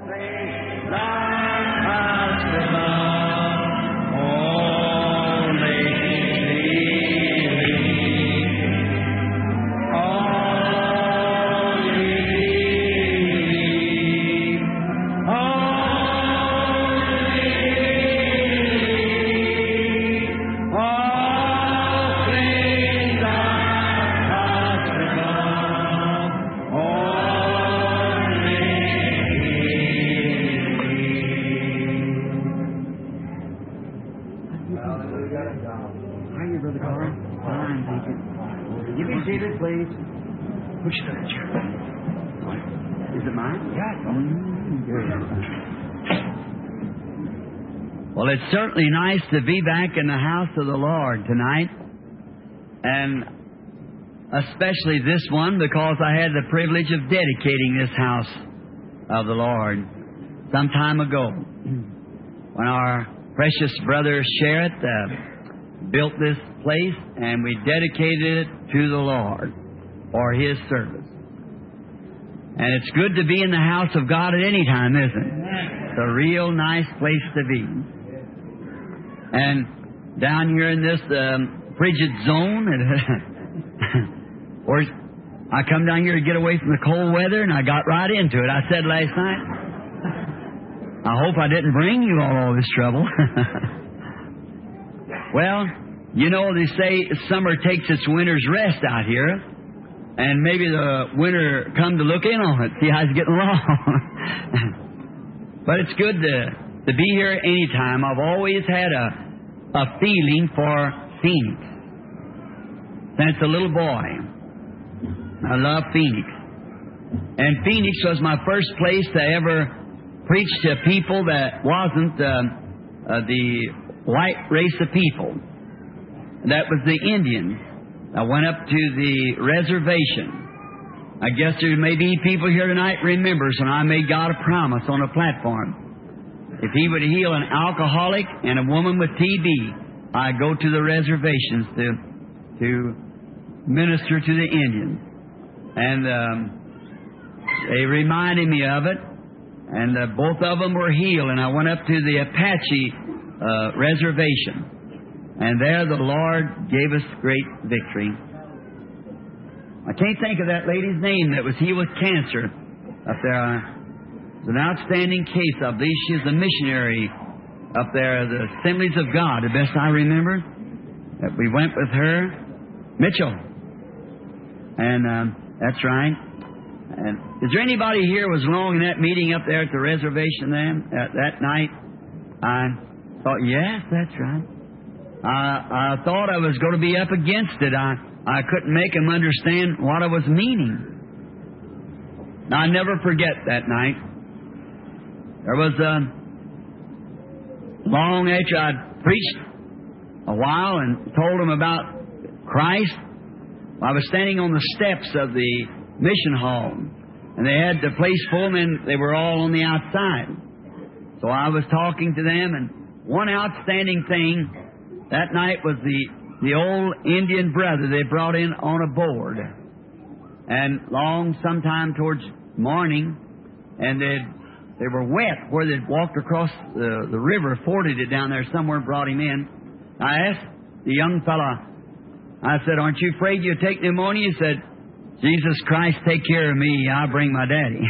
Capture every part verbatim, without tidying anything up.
Well, it's certainly nice to be back in the house of the Lord tonight, and especially this one because I had the privilege of dedicating this house of the Lord some time ago when our precious brother Sherritt uh, built this place, and we dedicated it to the Lord for His service. And it's good to be in the house of God at any time, isn't it? It's a real nice place to be. And down here in this um, frigid zone, or I come down here to get away from the cold weather, and I got right into it. I said last night, I hope I didn't bring you all, all this trouble. Well, you know, they say summer takes its winter's rest out here, and maybe the winter come to look in on it, see how it's getting along. But it's good to, to be here anytime. I've always had a, a feeling for Phoenix. Since a little boy, I love Phoenix. And Phoenix was my first place to ever preach to people that wasn't uh, uh, the white race of people. That was the Indians. I went up to the reservation. I guess there may be people here tonight remembers when I made God a promise on a platform. If He would heal an alcoholic and a woman with T B, I'd go to the reservations to to minister to the Indians. And um, they reminded me of it, and uh, both of them were healed. And I went up to the Apache uh, reservation, and there the Lord gave us great victory. I can't think of that lady's name that was healed with cancer up there. It's an outstanding case. I believe she's a missionary up there, the Assemblies of God, the best I remember. That we went with her, Mitchell. And um, that's right. And is there anybody here who was along in that meeting up there at the reservation then, at that night? I thought, yes, that's right. I, I thought I was going to be up against it. I, I couldn't make them understand what I was meaning. Now, I never forget that night. There was a long after I'd preached a while and told them about Christ. I was standing on the steps of the mission hall, and they had the place full, and they were all on the outside. So I was talking to them, and one outstanding thing that night was the, the old Indian brother they brought in on a board. And long sometime towards morning, and they'd They were wet where they'd walked across the, the river, forded it down there somewhere and brought him in. I asked the young fella, I said, aren't you afraid you'll take pneumonia? He said, Jesus Christ, take care of me. I'll bring my daddy.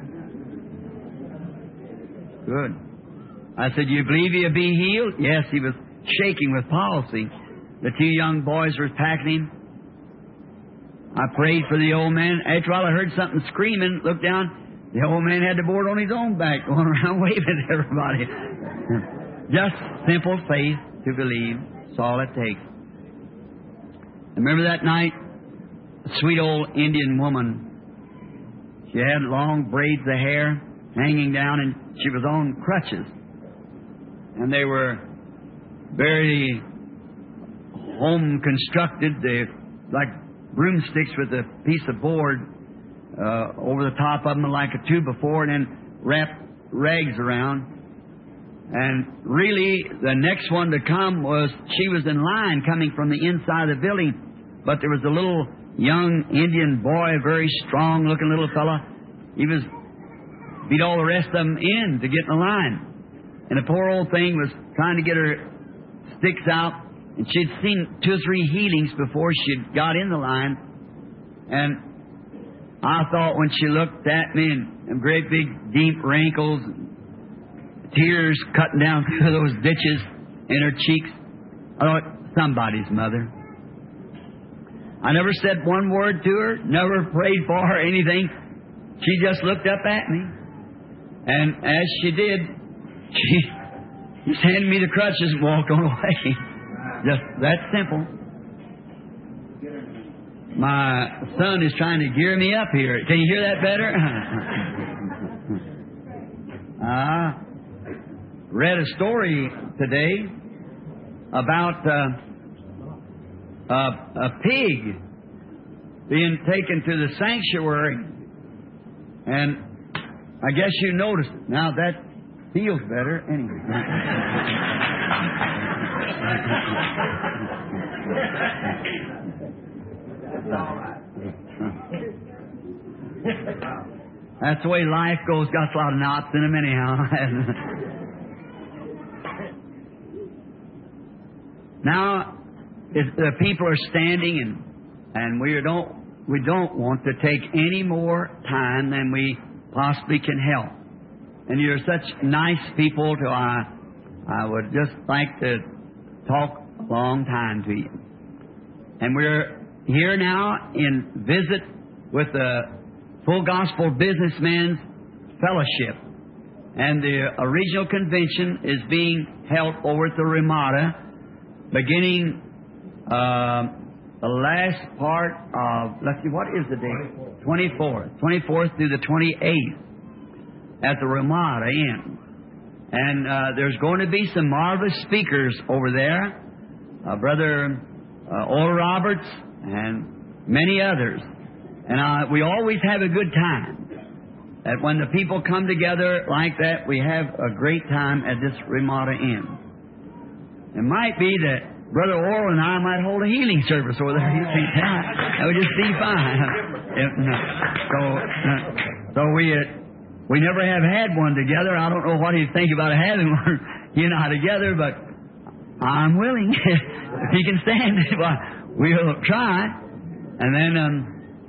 Good. I said, you believe you'll be healed? Yes, he was shaking with palsy. The two young boys were packing him. I prayed for the old man. After a while, I heard something screaming, looked down. The old man had the board on his own back, going around waving at everybody. Just simple faith to believe. That's all it takes. Remember that night? A sweet old Indian woman. She had long braids of hair hanging down, and she was on crutches. And they were very home constructed. They like broomsticks with a piece of board Uh, over the top of them like a two before, and then wrapped rags around. And really, the next one to come was, she was in line coming from the inside of the building, but there was a little young Indian boy, very strong-looking little fella. He was beat all the rest of them in to get in the line. And the poor old thing was trying to get her sticks out, and she'd seen two or three healings before she'd got in the line. And I thought when she looked at me and, and great big deep wrinkles, tears cutting down through those ditches in her cheeks, I thought, somebody's mother. I never said one word to her, never prayed for her, anything. She just looked up at me. And as she did, she just handed me the crutches and walked on away. Just that simple. My son is trying to gear me up here. Can you hear that better? I read a story today about uh, a, a pig being taken to the sanctuary. And I guess you noticed it. Now that feels better anyway. That's the way life goes. Got a lot of knots in them anyhow. Now, if the people are standing, and and we don't we don't want to take any more time than we possibly can help. And you're such nice people, to I I would just like to talk a long time to you. And we're here now in visit with the Full Gospel Businessmen's Fellowship. And the original convention is being held over at the Ramada, beginning uh, the last part of, let's see, what is the date? twenty-fourth. twenty-fourth through the twenty-eighth at the Ramada Inn. And uh, there's going to be some marvelous speakers over there. Uh, Brother uh, Oral Roberts and many others. And uh, we always have a good time. That when the people come together like that, we have a great time at this Ramada Inn. It might be that Brother Oral and I might hold a healing service over there. You think that? That would just be fine. If, no. So, uh, so we uh, we never have had one together. I don't know what you think about having one, you know, together, but I'm willing. If you can stand it, well, we'll try. And then um,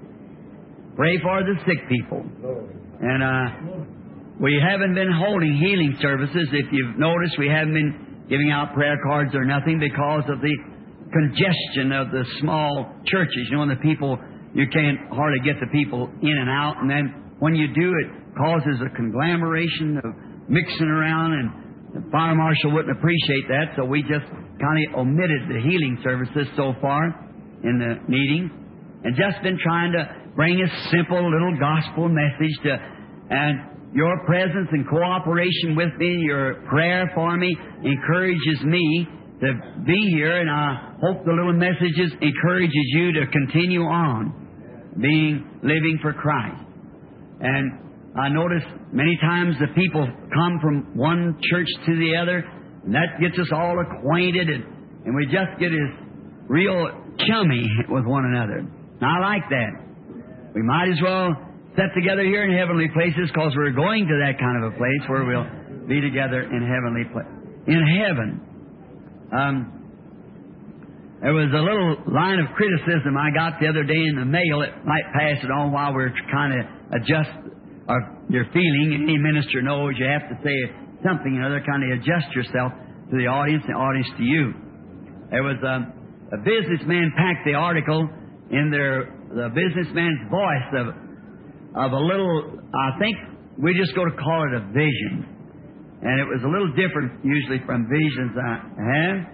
pray for the sick people. And uh, we haven't been holding healing services. If you've noticed, we haven't been giving out prayer cards or nothing because of the congestion of the small churches. You know, the people, you can't hardly get the people in and out. And then when you do, it causes a conglomeration of mixing around, and the fire marshal wouldn't appreciate that. So we just kind of omitted the healing services so far in the meeting, and just been trying to bring a simple little gospel message to, and your presence and cooperation with me, your prayer for me encourages me to be here, and I hope the little messages encourages you to continue on being, living for Christ. And I notice many times the people come from one church to the other, and that gets us all acquainted, and, and we just get as real chummy with one another. And I like that. We might as well set together here in heavenly places, because we're going to that kind of a place where we'll be together in heavenly pla- in heaven. Um, there was a little line of criticism I got the other day in the mail. It might pass it on while we're trying to adjust our, your feeling. Any minister knows you have to say something or other, kind of adjust yourself to the audience, and the audience to you. There was um, a businessman packed the article in their the businessman's voice of of a little, I think we just go to call it a vision. And it was a little different usually from visions I have.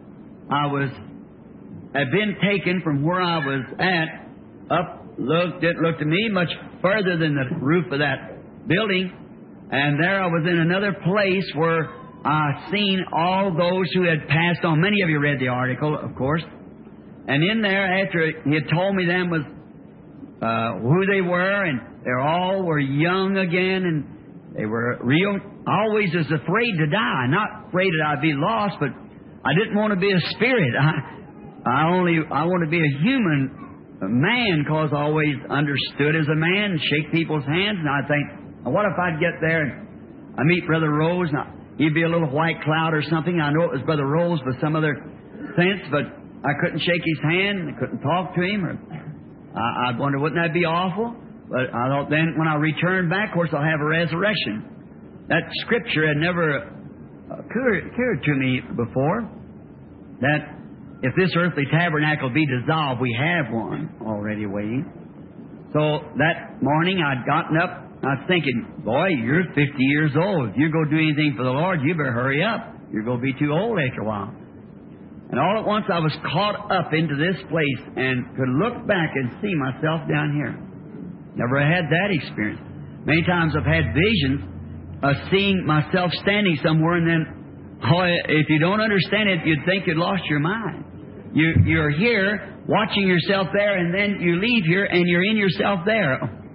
I was, had been taken from where I was at, up, looked, it looked to me much further than the roof of that building. And there I was in another place where I seen all those who had passed on. Many of you read the article, of course. And in there, after he had told me them was uh, who they were, and they all were young again, and they were real. I always was afraid to die. Not afraid that I'd be lost, but I didn't want to be a spirit. I, I only I want to be a human a man, because I always understood as a man and shake people's hands, and I think Now, what if I'd get there and I meet Brother Rose, and I, he'd be a little white cloud or something. I know it was Brother Rose with some other sense, but I couldn't shake his hand, I couldn't talk to him. Or I, I'd wonder, wouldn't that be awful? But I thought then when I return back, of course, I'll have a resurrection. That scripture had never occurred, occurred to me before, that if this earthly tabernacle be dissolved, we have one already waiting. So that morning I'd gotten up, I was thinking, boy, you're fifty years old. If you go do anything for the Lord, you better hurry up. You're going to be too old after a while. And all at once I was caught up into this place and could look back and see myself down here. Never had that experience. Many times I've had visions of seeing myself standing somewhere, and then, oh, if you don't understand it, you'd think you'd lost your mind. You, you're here watching yourself there, and then you leave here and you're in yourself there.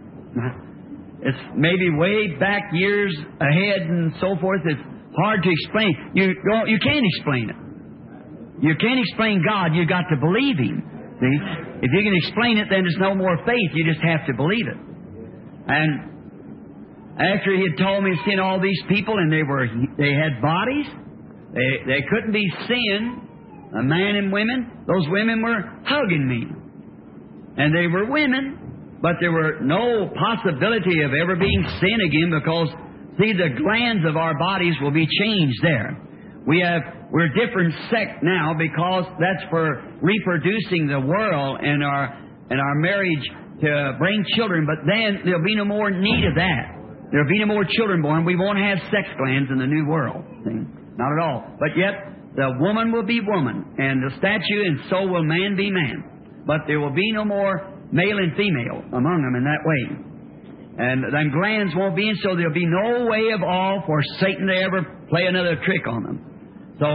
It's maybe way back years ahead and so forth. It's hard to explain. You don't, you can't explain it. You can't explain God. You've got to believe Him. See? If you can explain it, then there's no more faith. You just have to believe it. And after He had told me to send all these people, and they were they had bodies, they they couldn't be sin, a man and women. Those women were hugging me, and they were women. But there were no possibility of ever being sin again, because, see, the glands of our bodies will be changed there. We have, we're a different sect now, because that's for reproducing the world and our, and our marriage to bring children. But then there'll be no more need of that. There'll be no more children born. We won't have sex glands in the new world. See? Not at all. But yet, the woman will be woman, and the statue, and so will man be man. But there will be no more male and female among them in that way. And them glands won't be in, so there'll be no way of all for Satan to ever play another trick on them. So,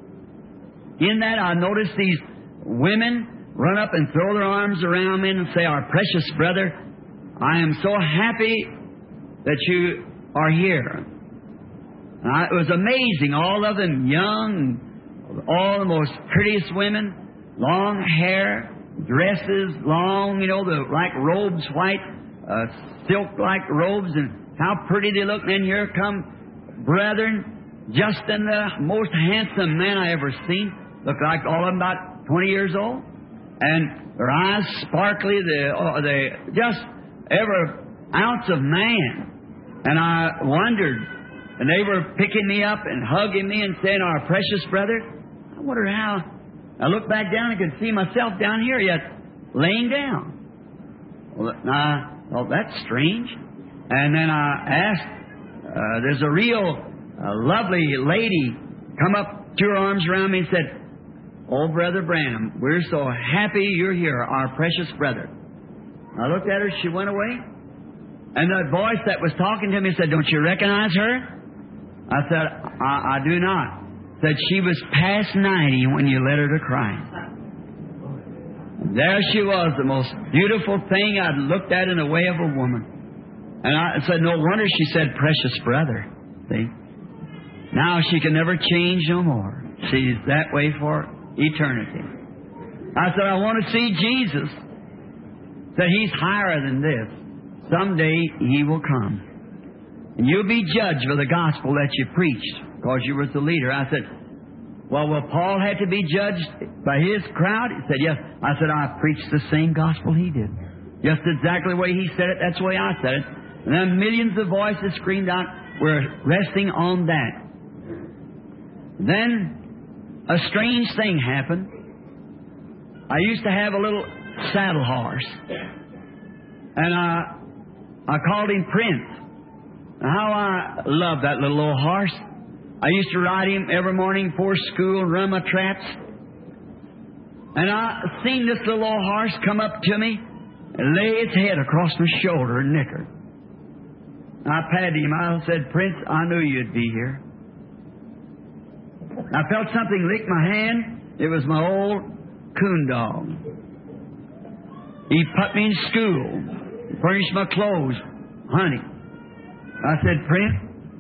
in that, I noticed these women run up and throw their arms around me and say, "Our precious brother, I am so happy that you are here." And I, it was amazing. All of them young, all the most prettiest women, long hair, dresses long, you know, the like robes, white, uh, silk-like robes, and how pretty they look. And then here come brethren, just in the most handsome man I ever seen. Look like all of them about twenty years old, and their eyes sparkly. They, oh, they just every ounce of man. And I wondered, and they were picking me up and hugging me and saying, "Our precious brother." I wonder how. I looked back down and could see myself down here, yet laying down. Well, I thought, that's strange. And then I asked, uh, there's a real uh, lovely lady come up, threw her arms around me and said, "Oh, Brother Branham, we're so happy you're here, our precious brother." I looked at her, she went away. And the voice that was talking to me said, "Don't you recognize her?" I said, I, I do not. Said she was past ninety when you led her to Christ. There she was, the most beautiful thing I'd looked at in the way of a woman. And I said, no wonder she said, "Precious brother." See? Now she can never change no more. She's that way for eternity. I said, I want to see Jesus. Said, He's higher than this. Someday He will come. And you'll be judged for the gospel that you preached, because you were the leader. I said, well, will Paul have to be judged by his crowd? He said, yes. I said, I preached the same gospel he did. Just exactly the way he said it, that's the way I said it. And then millions of voices screamed out, we're resting on that. Then a strange thing happened. I used to have a little saddle horse. And I, I called him Prince. How I loved that little old horse. I used to ride him every morning before school and run my traps. And I seen this little old horse come up to me and lay its head across my shoulder and nicker. I patted him. I said, "Prince, I knew you'd be here." I felt something lick my hand. It was my old coon dog. He put me in school, furnished my clothes, honey. I said, "Prince,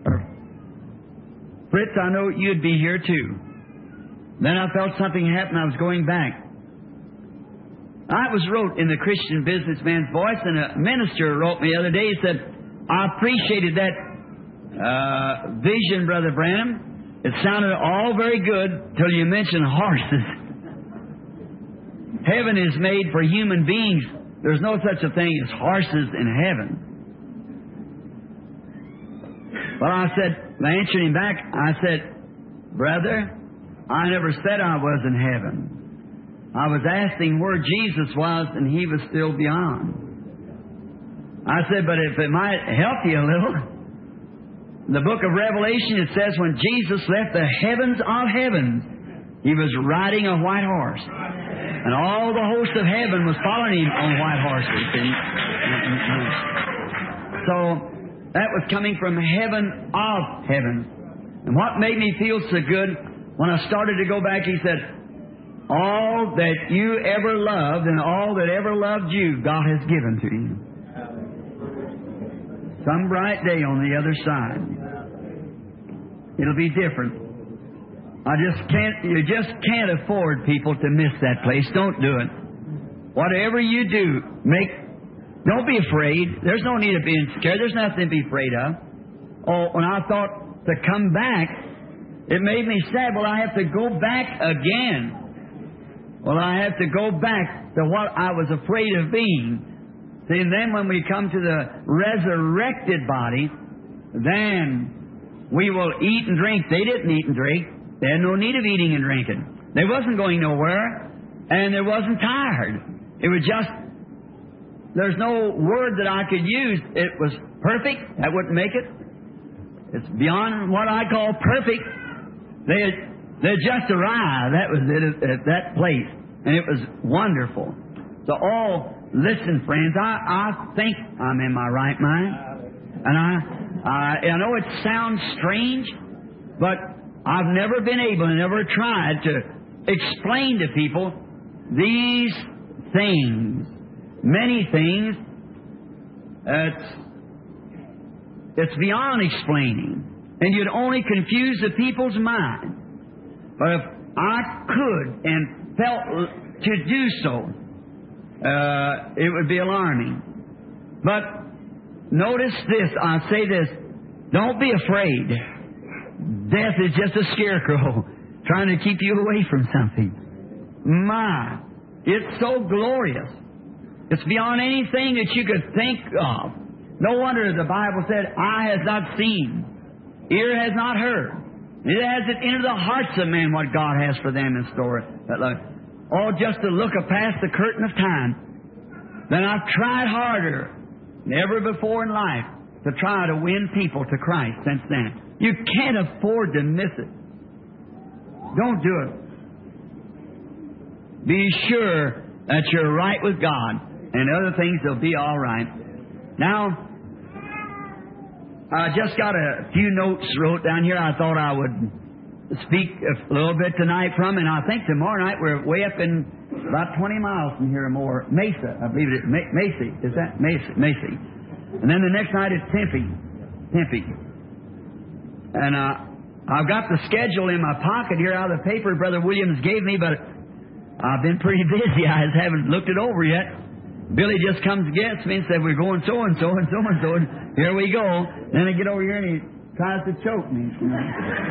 Fritz, I know you'd be here too." Then I felt something happen. I was going back. I was wrote in the Christian Businessman's Voice, and a minister wrote me the other day. He said, I appreciated that uh, vision, Brother Branham. It sounded all very good till you mentioned horses. Heaven is made for human beings. There's no such a thing as horses in heaven. Well, I said, answering him back, I said, Brother, I never said I was in heaven. I was asking where Jesus was, and He was still beyond. I said, but if it might help you a little, in the book of Revelation, it says when Jesus left the heavens of heavens, He was riding a white horse. And all the host of heaven was following Him on white horses. And so that was coming from heaven of heaven. And what made me feel so good, when I started to go back, He said, all that you ever loved and all that ever loved you, God has given to you. Some bright day on the other side, it'll be different. I just can't, you just can't afford, people, to miss that place. Don't do it. Whatever you do, make, don't be afraid. There's no need of being scared. There's nothing to be afraid of. Oh, when I thought to come back, it made me sad. Well, I have to go back again. Well, I have to go back to what I was afraid of being. See, and then when we come to the resurrected body, then we will eat and drink. They didn't eat and drink. They had no need of eating and drinking. They wasn't going nowhere, and they wasn't tired. It was just, there's no word that I could use. It was perfect. That wouldn't make it. It's beyond what I call perfect. They had, they just arrived. That was it at, at that place. And it was wonderful. So all, listen, friends, I, I think I'm in my right mind. And I, I, I know it sounds strange, but I've never been able and never tried to explain to people these things. Many things. It's, it's beyond explaining. And you'd only confuse the people's mind. But if I could and felt to do so, uh, it would be alarming. But notice this, I say this, don't be afraid. Death is just a scarecrow trying to keep you away from something. My, it's so glorious. It's beyond anything that you could think of. No wonder the Bible said, eye has not seen, ear has not heard. It hasn't entered the hearts of men what God has for them in store. Oh, just to look past the curtain of time. Then I've tried harder than ever before in life to try to win people to Christ since then. You can't afford to miss it. Don't do it. Be sure that you're right with God, and other things will be all right. Now, I just got a few notes wrote down here I thought I would speak a little bit tonight from, and I think tomorrow night we're way up in about twenty miles from here or more. Mesa, I believe it is. Macy, is that? Macy. Macy. And then the next night is Tempe. Tempe. And uh, I've got the schedule in my pocket here out of the paper Brother Williams gave me, but I've been pretty busy. I just haven't looked it over yet. Billy just comes against me and said, we're going so and so and so and so, and here we go. Then I get over here and he tries to choke me. You know?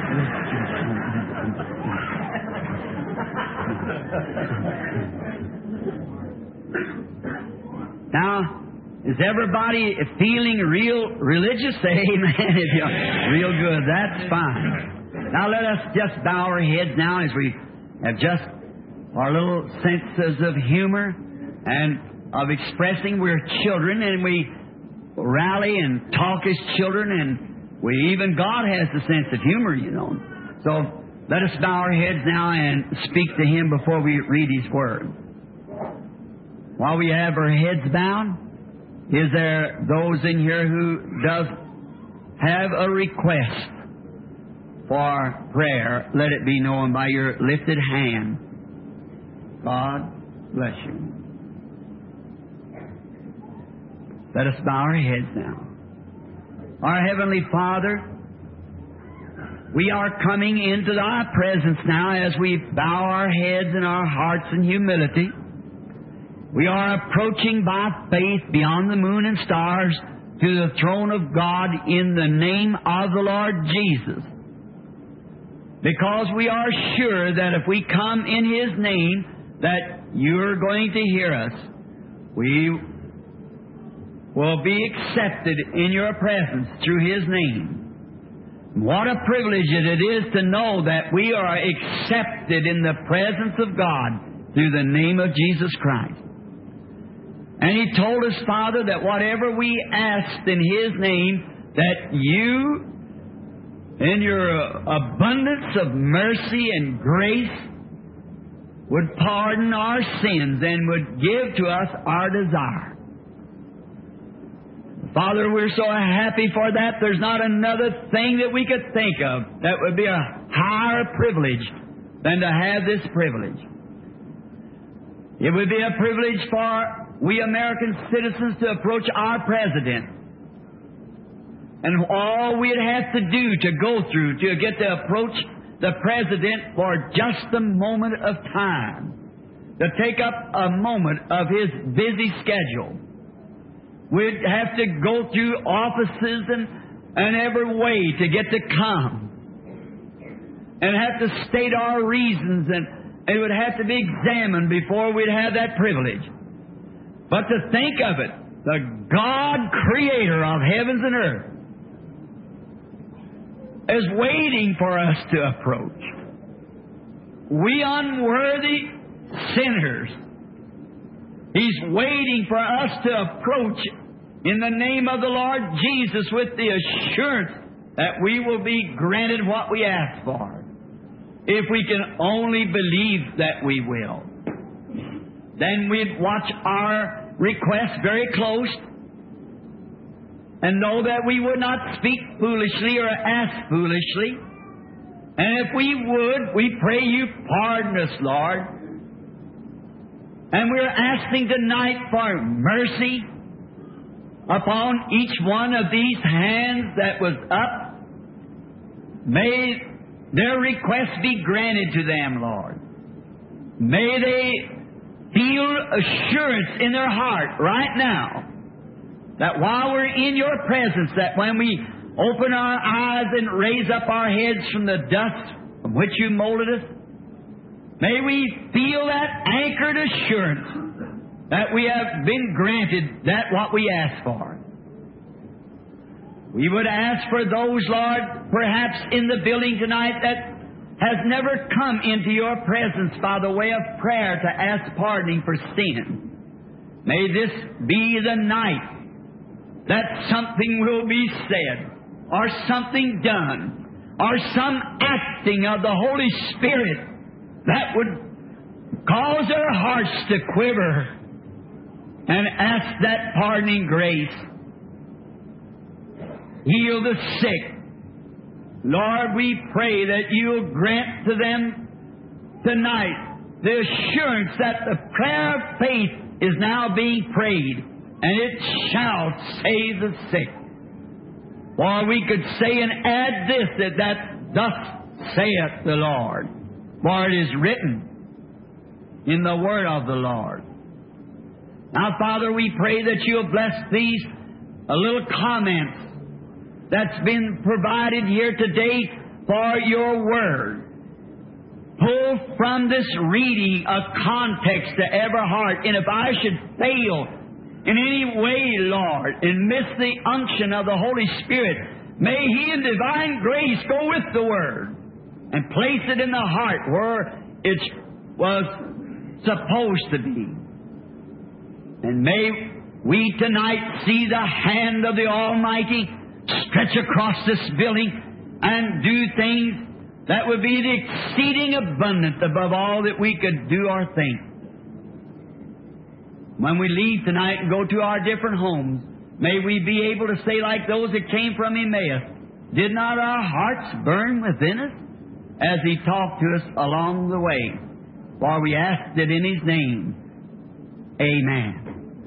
Now, is everybody feeling real religious? Say amen if you're real good. That's fine. Now let us just bow our heads now as we have just our little senses of humor and of expressing we're children, and we rally and talk as children, and we even God has the sense of humor, you know. So let us bow our heads now and speak to Him before we read His Word. While we have our heads bowed, is there those in here who does have a request for prayer? Let it be known by your lifted hand. God bless you. Let us bow our heads now. Our Heavenly Father, we are coming into Thy presence now as we bow our heads and our hearts in humility. We are approaching by faith beyond the moon and stars to the throne of God in the name of the Lord Jesus. Because we are sure that if we come in His name, that you're going to hear us. We will be accepted in your presence through His name. What a privilege it is to know that we are accepted in the presence of God through the name of Jesus Christ. And He told us, Father, that whatever we asked in His name, that you, in your abundance of mercy and grace, would pardon our sins and would give to us our desire. Father, we're so happy for that. There's not another thing that we could think of that would be a higher privilege than to have this privilege. It would be a privilege for we American citizens to approach our President. And all we'd have to do to go through to get to approach the President for just a moment of time, to take up a moment of his busy schedule. We'd have to go through offices and, and every way to get to come. And have to state our reasons, and it would have to be examined before we'd have that privilege. But to think of it, the God creator of heavens and earth is waiting for us to approach. We unworthy sinners, He's waiting for us to approach in the name of the Lord Jesus with the assurance that we will be granted what we ask for. If we can only believe that we will. Then we'd watch our request very close and know that we would not speak foolishly or ask foolishly. And if we would, we pray you pardon us, Lord. And we're asking tonight for mercy upon each one of these hands that was up. May their request be granted to them, Lord. May they feel assurance in their heart right now that while we're in your presence, that when we open our eyes and raise up our heads from the dust from which you molded us, may we feel that anchored assurance that we have been granted that what we ask for. We would ask for those, Lord, perhaps in the building tonight that has never come into your presence by the way of prayer to ask pardoning for sin. May this be the night that something will be said, or something done, or some acting of the Holy Spirit that would cause their hearts to quiver and ask that pardoning grace. Heal the sick. Lord, we pray that you'll grant to them tonight the assurance that the prayer of faith is now being prayed, and it shall save the sick. For we could say and add this, that, that thus saith the Lord. For it is written in the word of the Lord. Now, Father, we pray that you'll bless these uh, little comments that's been provided here today for your word. Pull from this reading a context to every heart. And if I should fail in any way, Lord, and miss the unction of the Holy Spirit, may He in divine grace go with the word and place it in the heart where it was supposed to be. And may we tonight see the hand of the Almighty stretch across this building and do things that would be the exceeding abundance above all that we could do or think. When we leave tonight and go to our different homes, may we be able to say like those that came from Emmaus, did not our hearts burn within us as He talked to us along the way? For we asked it in His name. Amen.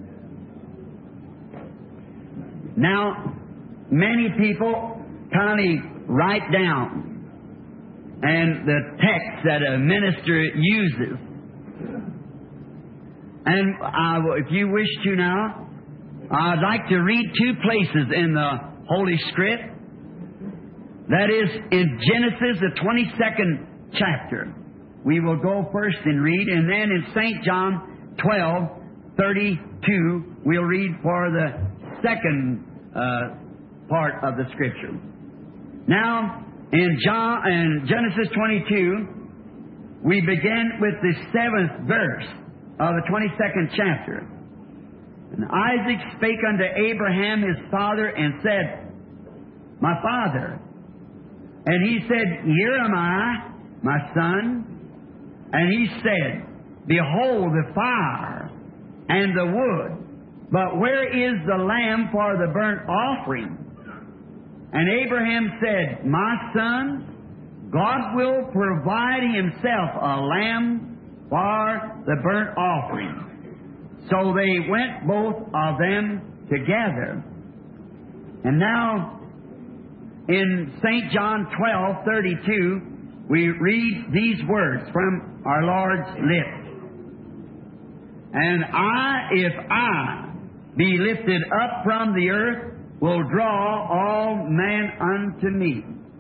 Now, many people kind of write down and the text that a minister uses. And I, if you wish to now, I'd like to read two places in the Holy Script. That is in Genesis, the twenty-second chapter. We will go first and read, and then in Saint John twelve thirty-two, we'll read for the second uh, part of the Scripture. Now, in John, in Genesis twenty-two, we begin with the seventh verse of the twenty-second chapter. And Isaac spake unto Abraham his father and said, My father. And he said, Here am I, my son. And he said, Behold the fire and the wood, but where is the lamb for the burnt offering? And Abraham said, My son, God will provide himself a lamb for the burnt offering. So they went both of them together. And now, in Saint John twelve thirty-two, we read these words from our Lord's lips. And I, if I be lifted up from the earth, will draw all men unto me.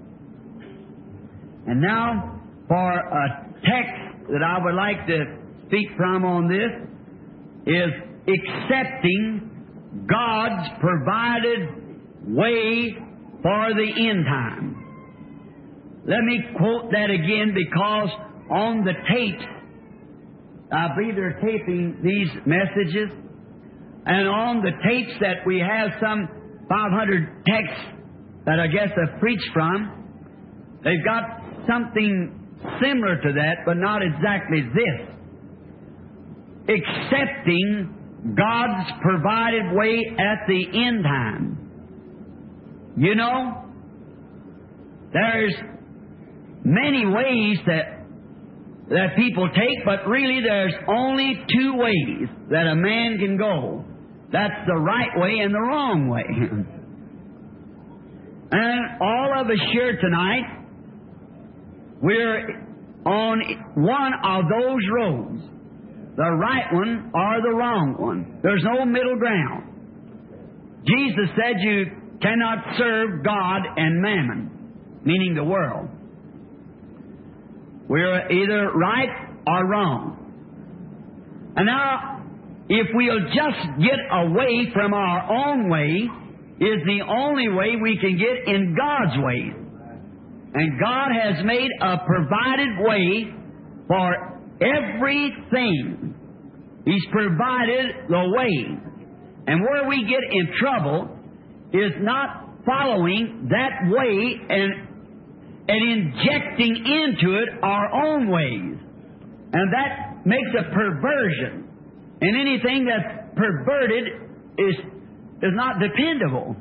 And now, for a text that I would like to speak from on this, is accepting God's provided way for the end time. Let me quote that again, because on the tapes, I believe they're taping these messages, and on the tapes that we have some five hundred texts that I guess I've preached from, they've got something similar to that, but not exactly this. Accepting God's provided way at the end time. You know, there's many ways that that people take, but really there's only two ways that a man can go. That's the right way and the wrong way. And all of us here tonight, we're on one of those roads. The right one or the wrong one. There's no middle ground. Jesus said you cannot serve God and mammon, meaning the world. We're either right or wrong. And now, if we'll just get away from our own way, is the only way we can get in God's way. And God has made a provided way for everything. He's provided the way. And where we get in trouble is not following that way and, and injecting into it our own ways. And that makes a perversion. And anything that's perverted is, is not dependable.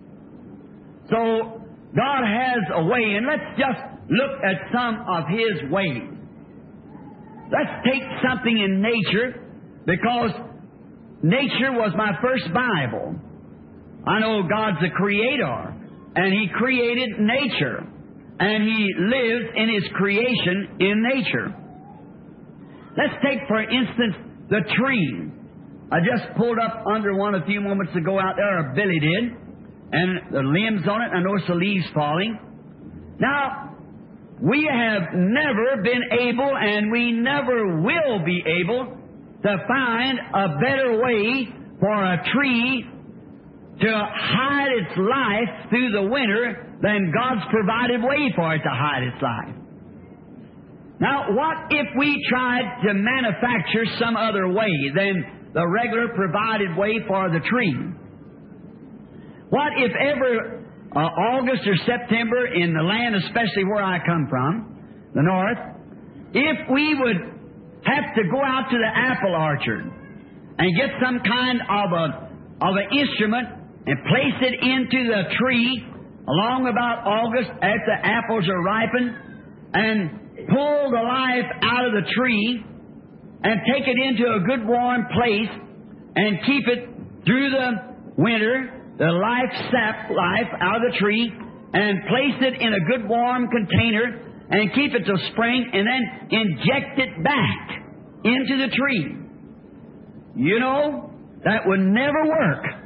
So God has a way, and let's just look at some of His ways. Let's take something in nature, because nature was my first Bible. I know God's a creator, and He created nature, and He lives in His creation in nature. Let's take, for instance, the tree. I just pulled up under one a few moments ago out there, or Billy did, and the limbs on it, I noticed the leaves falling. Now, we have never been able, and we never will be able, to find a better way for a tree to hide its life through the winter than God's provided way for it to hide its life. Now, what if we tried to manufacture some other way than the regular provided way for the tree? What if ever uh, August or September in the land, especially where I come from, the north, if we would have to go out to the apple orchard and get some kind of a of an instrument and place it into the tree along about August as the apples are ripened, and pull the life out of the tree and take it into a good warm place and keep it through the winter, the life sap life out of the tree, and place it in a good warm container and keep it till spring, and then inject it back into the tree. You know, that would never work.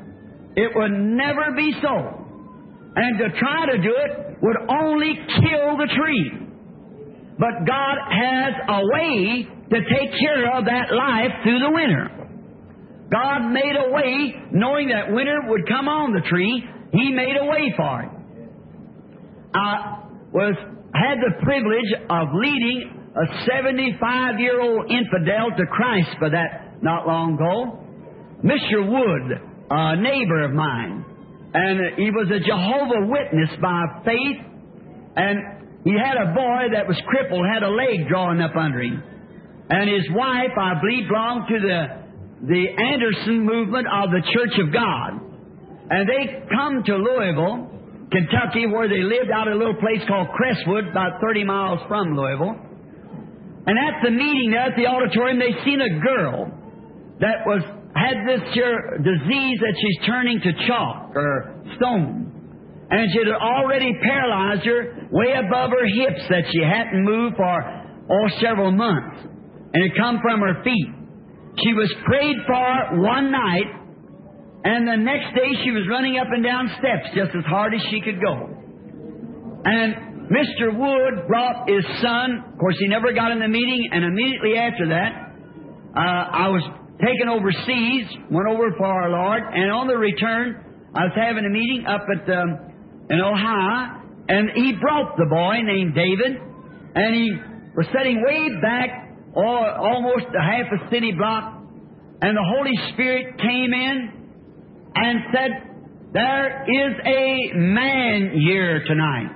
it would never be so. And to try to do it would only kill the tree. But God has a way to take care of that life through the winter. God made a way, knowing that winter would come on the tree, He made a way for it. I was had the privilege of leading a seventy-five-year-old infidel to Christ for that not long ago. Mister Wood, a neighbor of mine, and he was a Jehovah's Witness by faith, and he had a boy that was crippled, had a leg drawn up under him. And his wife, I believe, belonged to the, the Anderson movement of the Church of God. And they come to Louisville, Kentucky, where they lived out at a little place called Crestwood, about thirty miles from Louisville. And at the meeting there at the auditorium, they seen a girl that was had this here disease that she's turning to chalk or stone. And she had already paralyzed her way above her hips that she hadn't moved for oh, several months. And it come from her feet. She was prayed for one night, and the next day she was running up and down steps just as hard as she could go. And Mister Wood brought his son. Of course, he never got in the meeting, and immediately after that, uh, I was taken overseas, went over for our Lord, and on the return, I was having a meeting up at um, in Ohio, and he brought the boy named David, and he was sitting way back, all, almost a half a city block, and the Holy Spirit came in and said, "There is a man here tonight."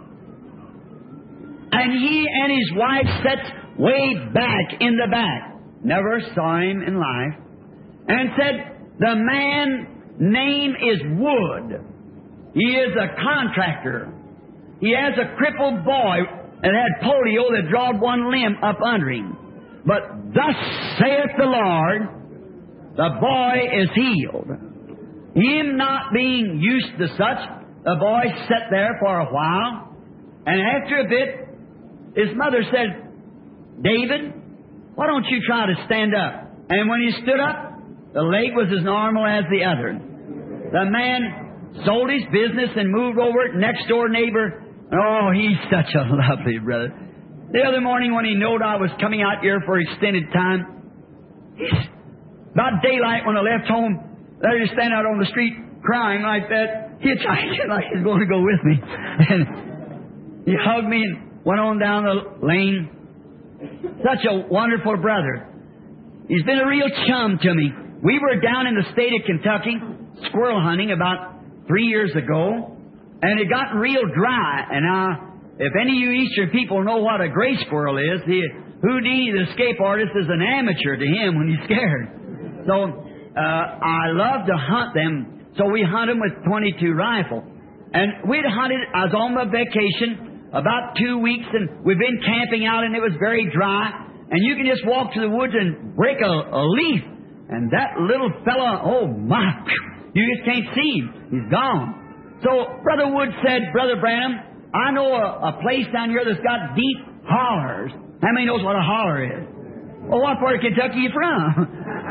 And he and his wife sat way back in the back, never saw him in life, and said, "The man name is Wood. He is a contractor. He has a crippled boy that had polio that drawed one limb up under him. But thus saith the Lord, the boy is healed." Him not being used to such, the boy sat there for a while, and after a bit, his mother said, "David, why don't you try to stand up?" And when he stood up, the leg was as normal as the other. The man sold his business and moved over to next door neighbor. Oh, he's such a lovely brother. The other morning when he knowed I was coming out here for extended time, he's about daylight when I left home, there he stand out on the street crying like that. He tried like he's going to go with me. And he hugged me and went on down the lane. Such a wonderful brother. He's been a real chum to me. We were down in the state of Kentucky squirrel hunting about three years ago, and it got real dry. And now, if any of you Eastern people know what a gray squirrel is, the Houdini, the escape artist, is an amateur to him when he's scared. So uh, I love to hunt them. So we hunt them with twenty-two rifle. And we'd hunted, I was on my vacation about two weeks, and we've been camping out, and it was very dry. And you can just walk to the woods and break a, a leaf. And that little fella, oh my, you just can't see him. He's gone. So Brother Wood said, "Brother Branham, I know a, a place down here that's got deep hollers." How many knows what a holler is? Well, what part of Kentucky are you from?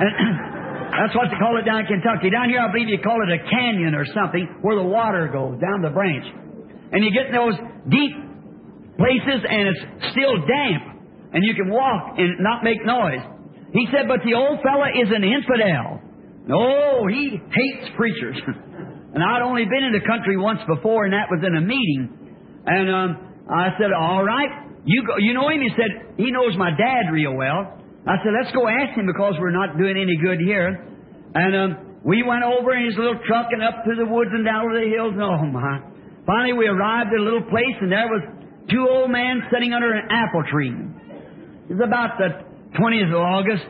That's what they call it down in Kentucky. Down here, I believe you call it a canyon or something, where the water goes down the branch. And you get in those deep places, and it's still damp, and you can walk and not make noise. He said, but the old fella is an infidel. Oh, he hates preachers. And I'd only been in the country once before, and that was in a meeting. And um, I said, all right, you go, you know him? He said, he knows my dad real well. I said, let's go ask him, because we're not doing any good here. And um, we went over in his little truck and up through the woods and down over the hills. And oh, my. Finally, we arrived at a little place, and there was two old men sitting under an apple tree. It was about the twentieth of August.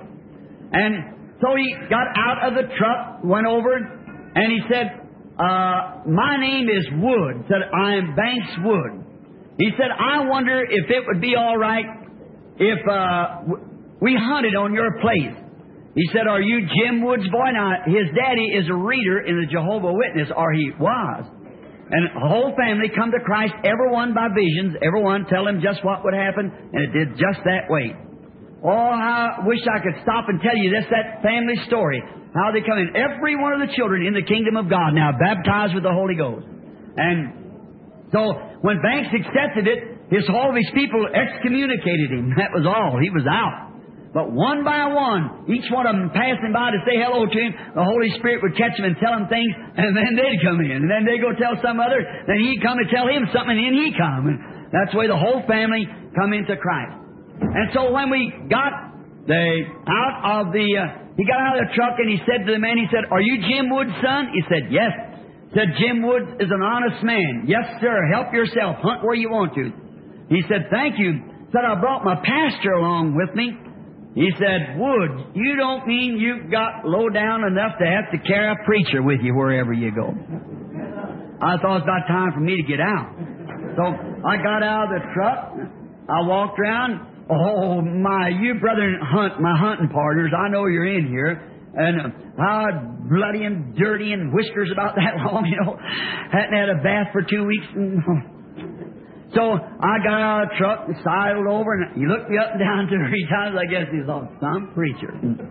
And so he got out of the truck, went over, and he said, uh, my name is Wood. Said, I am Banks Wood. He said, I wonder if it would be all right if uh, we hunted on your place. He said, are you Jim Wood's boy? Now, his daddy is a reader in the Jehovah's Witness, or he was. And the whole family come to Christ, everyone by visions, everyone tell him just what would happen, and it did just that way. Oh, I wish I could stop and tell you this, that family story. How they come in. Every one of the children in the kingdom of God now baptized with the Holy Ghost. And so when Banks accepted it, his all of his people excommunicated him. That was all. He was out. But one by one, each one of them passing by to say hello to him, the Holy Spirit would catch them and tell them things, and then they'd come in. And then they'd go tell some other, then he'd come and tell him something, and then he'd come. And that's the way the whole family come into Christ. And so when we got the out of the... Uh, He got out of the truck and he said to the man, he said, "Are you Jim Wood's son?" He said, "Yes." He said, "Jim Wood is an honest man." "Yes, sir. Help yourself. Hunt where you want to." He said, "Thank you." He said, "I brought my pastor along with me." He said, "Wood, you don't mean you've got low down enough to have to carry a preacher with you wherever you go." I thought it was about time for me to get out. So I got out of the truck. I walked around. "Oh, my, you brother Hunt, my hunting partners, I know you're in here. And uh, how bloody and dirty and whiskers about that long, you know. Hadn't had a bath for two weeks. So I got out of the truck and sidled over, and he looked me up and down two or three times. I guess he thought, some preacher.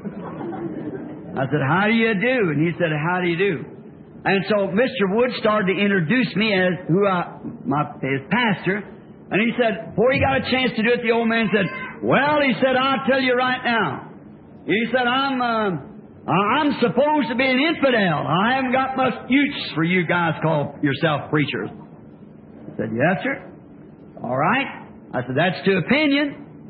I said, "How do you do?" And he said, "How do you do?" And so Mister Wood started to introduce me as who I, my, his pastor. And he said, before he got a chance to do it, the old man said, "Well," he said, "I'll tell you right now." He said, I'm uh, I'm supposed to be an infidel. I haven't got much use for you guys call yourself preachers." I said, "Yes, sir." "All right." I said, "That's to opinion."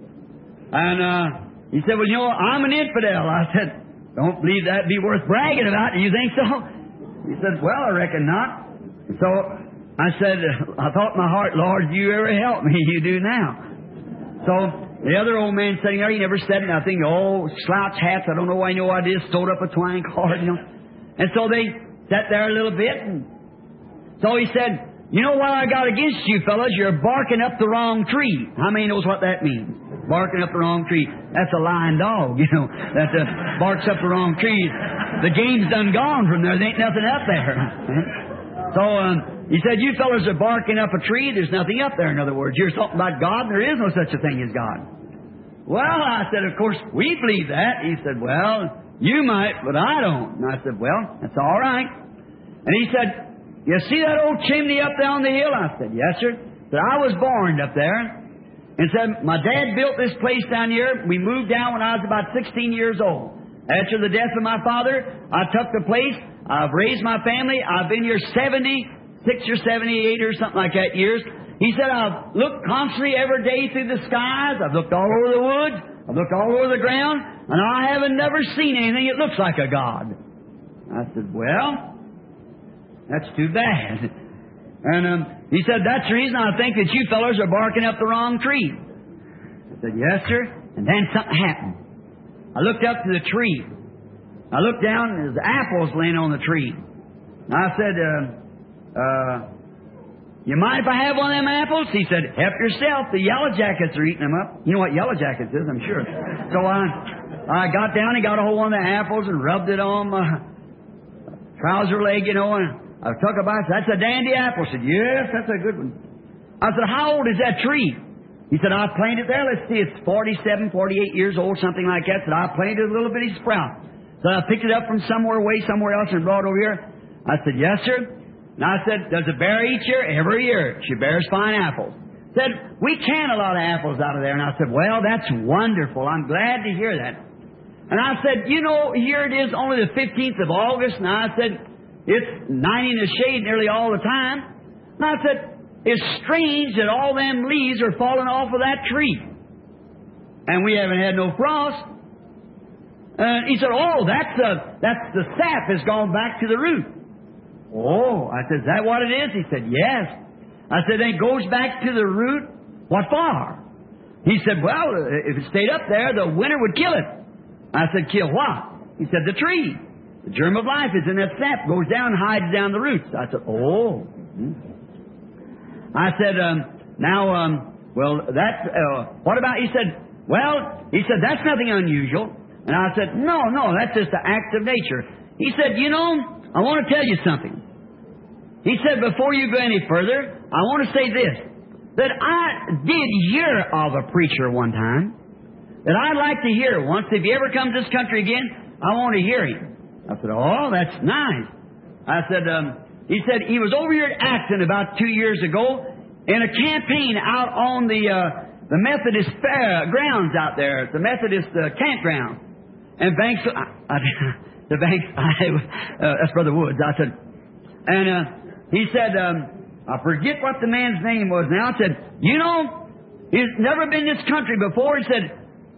And uh, he said, "Well, you know, I'm an infidel." I said, "Don't believe that'd be worth bragging about. Do you think so?" He said, "Well, I reckon not." So I said, I thought in my heart, "Lord, you ever help me? You do now." So the other old man sitting there, he never said nothing. Oh, slouch hats, I don't know why you know what it is, stowed up a twine cord, you know. And so they sat there a little bit. And so he said, "You know what I got against you fellas? You're barking up the wrong tree." How many knows what that means? Barking up the wrong tree. That's a lying dog, you know, that uh, barks up the wrong tree. The game's done gone from there. There ain't nothing up there. So, um, he said, "You fellas are barking up a tree. There's nothing up there." In other words, you're talking about God, and there is no such a thing as God. "Well," I said, "of course, we believe that." He said, "Well, you might, but I don't." And I said, "Well, that's all right." And he said, "You see that old chimney up there on the hill?" I said, "Yes, sir." He said, "I was born up there." And said, "My dad built this place down here. We moved down when I was about sixteen years old. After the death of my father, I took the place. I've raised my family. I've been here seventy-six or seventy-eight or something like that years." He said, "I've looked constantly every day through the skies. I've looked all over the woods. I've looked all over the ground. And I haven't never seen anything that looks like a God." I said, "Well, that's too bad." And um, he said, "That's the reason I think that you fellas are barking up the wrong tree." I said, "Yes, sir." And then something happened. I looked up to the tree. I looked down, and there's apples laying on the tree. And I said, uh, uh, "You mind if I have one of them apples?" He said, "Help yourself. The yellow jackets are eating them up." You know what yellow jackets is, I'm sure. So I, I got down and got a hold of one of the apples and rubbed it on my trouser leg, you know, and I took a bite. "That's a dandy apple." I said, "Yes, that's a good one." I said, "How old is that tree?" He said, "I planted there. Let's see, it's forty-seven, forty-eight years old, something like that." I said, "I planted a little bitty sprout." So I picked it up from somewhere away, somewhere else, and brought it over here. I said, "Yes, sir." And I said, "Does it bear each year?" "Every year. She bears fine apples." Said, "We can a lot of apples out of there." And I said, "Well, that's wonderful. I'm glad to hear that." And I said, "You know, here it is only the fifteenth of August." And I said, "It's ninety in the shade nearly all the time." And I said, "It's strange that all them leaves are falling off of that tree. And we haven't had no frost." And he said, "Oh, that's the, that's the sap has gone back to the root." "Oh," I said, "Is that what it is?" He said, "Yes." I said, "Then it goes back to the root. What for?" He said, "Well, if it stayed up there, the winter would kill it." I said, "Kill what?" He said, "The tree. The germ of life is in that sap, goes down and hides down the roots." I said, "Oh." I said, um, "Now, um, well, that's, uh, what about," he said, "Well," he said, "that's nothing unusual." And I said, "No, no, that's just an act of nature." He said, "You know, I want to tell you something." He said, "Before you go any further, I want to say this, that I did hear of a preacher one time that I'd like to hear once. If he ever comes to this country again, I want to hear him. I said, oh, that's nice. I said, um, he said he was over here at Acton about two years ago in a campaign out on the uh, the Methodist fair grounds out there, the Methodist uh, campground. And Banks, I, I, the Banks, I, uh, that's Brother Woods. I said, and uh, he said, um, I forget what the man's name was now. I said, you know, he's never been in this country before. He said,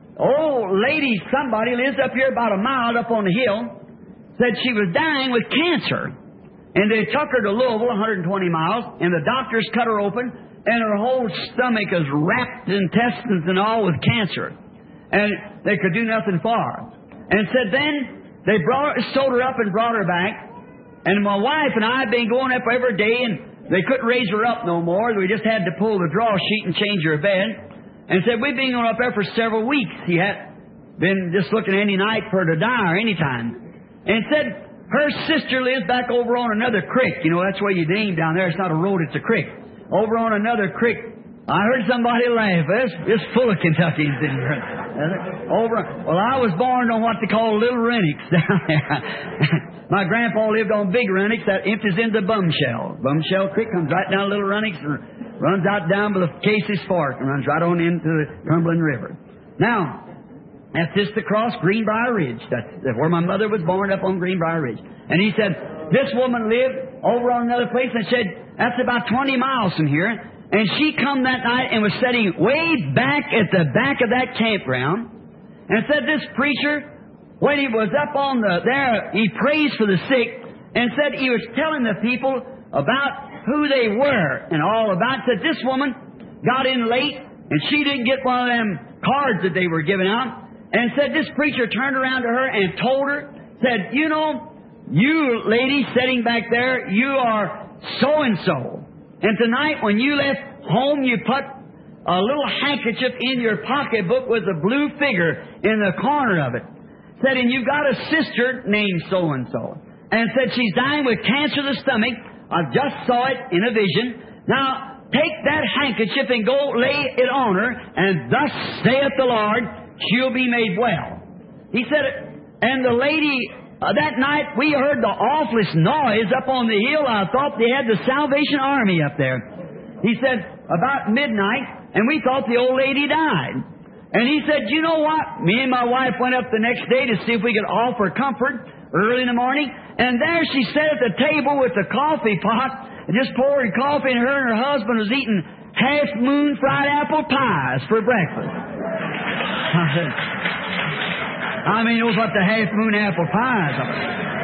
oh, lady, somebody lives up here about a mile up on the hill, said she was dying with cancer. And they took her to Louisville, one hundred twenty miles, and the doctors cut her open, and her whole stomach is wrapped in intestines and all with cancer. And they could do nothing for her. And said then they brought sewed her up and brought her back. And my wife and I had been going up every day, and they couldn't raise her up no more. We just had to pull the draw sheet and change her bed. And said we'd been going up there for several weeks. He had been just looking any night for her to die or any time. And said her sister lives back over on another creek. You know, that's where you name down there. It's not a road, it's a creek. Over on another creek. I heard somebody laugh. It's, it's full of Kentuckians in here. Over, well, I was born on what they call Little Renix down there. My grandpa lived on Big Renix that empties into Bumshell. Bumshell Creek comes right down Little Renix and runs out down by the Casey's Fork and runs right on into the Cumberland River. Now, that's just across Greenbrier Ridge. That's where my mother was born, up on Greenbrier Ridge. And he said, this woman lived over on another place, and said, that's about twenty miles from here. And she come that night and was sitting way back at the back of that campground. And said this preacher, when he was up on the there, he prays for the sick, and said he was telling the people about who they were and all about. Said this woman got in late, and she didn't get one of them cards that they were giving out. And said this preacher turned around to her and told her, said, you know, you lady sitting back there, you are so-and-so. And tonight when you left home, you put a little handkerchief in your pocketbook with a blue figure in the corner of it. Said, and you've got a sister named so-and-so. And said, she's dying with cancer of the stomach. I just saw it in a vision. Now, take that handkerchief and go lay it on her, and thus saith the Lord, she'll be made well. He said, and the lady, uh, that night we heard the awfulest noise up on the hill. I thought they had the Salvation Army up there. He said, about midnight, and we thought the old lady died. And he said, you know what? Me and my wife went up the next day to see if we could offer comfort early in the morning. And there she sat at the table with the coffee pot, and just pouring coffee, and her and her husband was eating half-moon fried apple pies for breakfast. I mean, those what the half-moon apple pies are.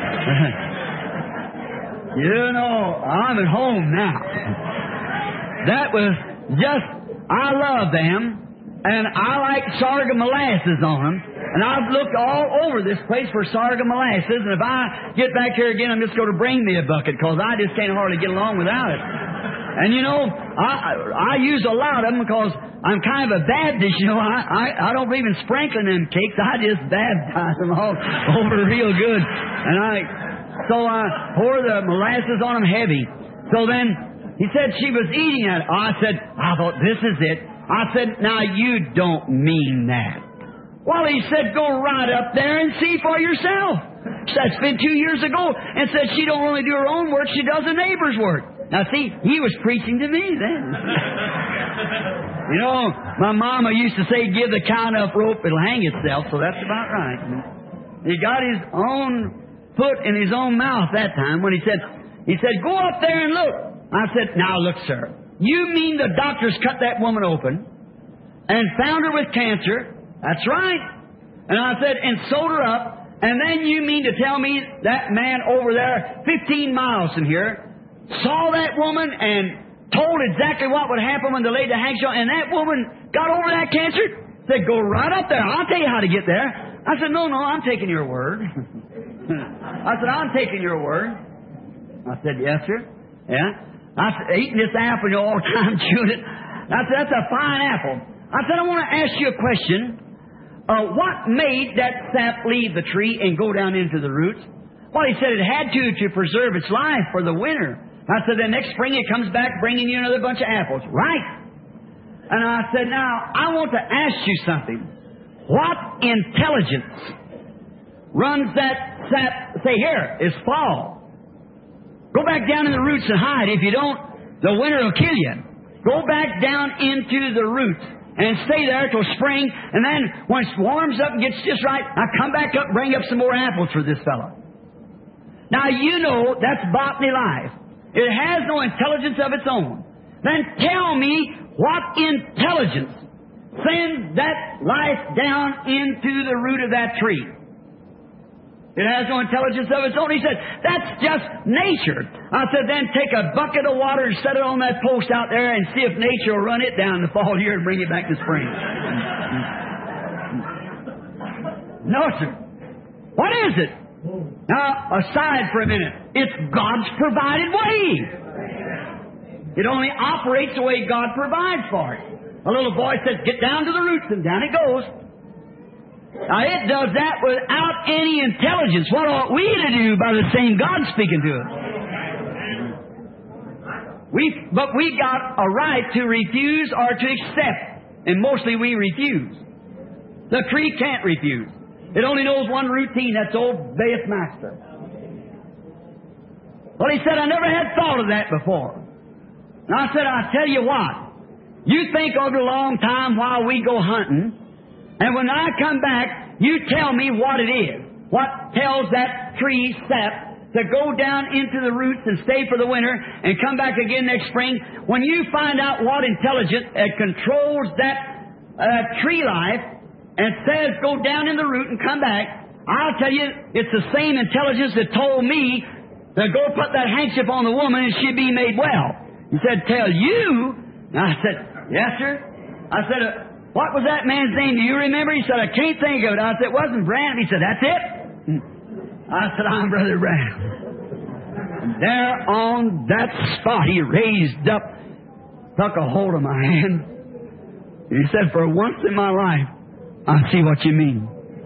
You know, I'm at home now. That was just, I love them, and I like sorghum molasses on them. And I've looked all over this place for sorghum molasses, and if I get back here again, I'm just going to bring me a bucket, because I just can't hardly get along without it. And you know, I I use a lot of them because I'm kind of a Baptist, you know. I, I, I don't believe in sprinkling them cakes. I just baptize them all over real good. And I, so I pour the molasses on them heavy. So then he said she was eating it. I said, I thought, this is it. I said, now you don't mean that. Well, he said, go right up there and see for yourself. That's been two years ago. And said she don't only do her own work, she does the neighbor's work. Now, see, he was preaching to me then. You know, my mama used to say, give the cow enough rope, it'll hang itself, so that's about right. He got his own foot in his own mouth that time when he said, he said, go up there and look. I said, now look, sir, you mean the doctors cut that woman open and found her with cancer? That's right. And I said, and sewed her up, and then you mean to tell me that man over there, fifteen miles from here, saw that woman and told exactly what would happen when they laid the handkerchief, and that woman got over that cancer? Said, go right up there. I'll tell you how to get there. I said, no, no, I'm taking your word. I said, I'm taking your word. I said, yes, sir. Yeah. I said, eating this apple you know, all the time, chewing it. I said, that's a fine apple. I said, I want to ask you a question. Uh, what made that sap leave the tree and go down into the roots? Well, he said it had to to preserve its life for the winter. I said, the next spring it comes back bringing you another bunch of apples. Right. And I said, now, I want to ask you something. what intelligence runs that sap? Say, here is fall. Go back down in the roots and hide. If you don't, the winter will kill you. Go back down into the roots and stay there till spring, and then when it warms up and gets just right, I come back up and bring up some more apples for this fellow. Now, you know that's botany life. It has no intelligence of its own. Then tell me what intelligence sends that life down into the root of that tree. It has no intelligence of its own. He said, that's just nature. I said, then take a bucket of water and set it on that post out there and see if nature will run it down the fall year and bring it back to spring. No, sir. What is it? Now, aside for a minute, it's God's provided way. It only operates the way God provides for it. A little boy says, get down to the roots, and down it goes. Now, it does that without any intelligence. What ought we to do by the same God speaking to us? We, but we got a right to refuse or to accept, and mostly we refuse. The tree can't refuse. It only knows one routine, that's obeyeth master. Well, he said, I never had thought of that before. And I said, I'll tell you what. You think over a long time while we go hunting, and when I come back, you tell me what it is. What tells that tree sap to go down into the roots and stay for the winter and come back again next spring. When you find out what intelligence uh, controls that uh, tree life and says go down in the root and come back, I'll tell you, it's the same intelligence that told me to go put that handkerchief on the woman and she'd be made well. He said, tell you? And I said, yes, sir. I said, uh, what was that man's name? Do you remember? He said, I can't think of it. I said, it wasn't Branham. He said, that's it? I said, I'm Brother Branham. And there on that spot, he raised up, took a hold of my hand, and he said, for once in my life, I see what you mean.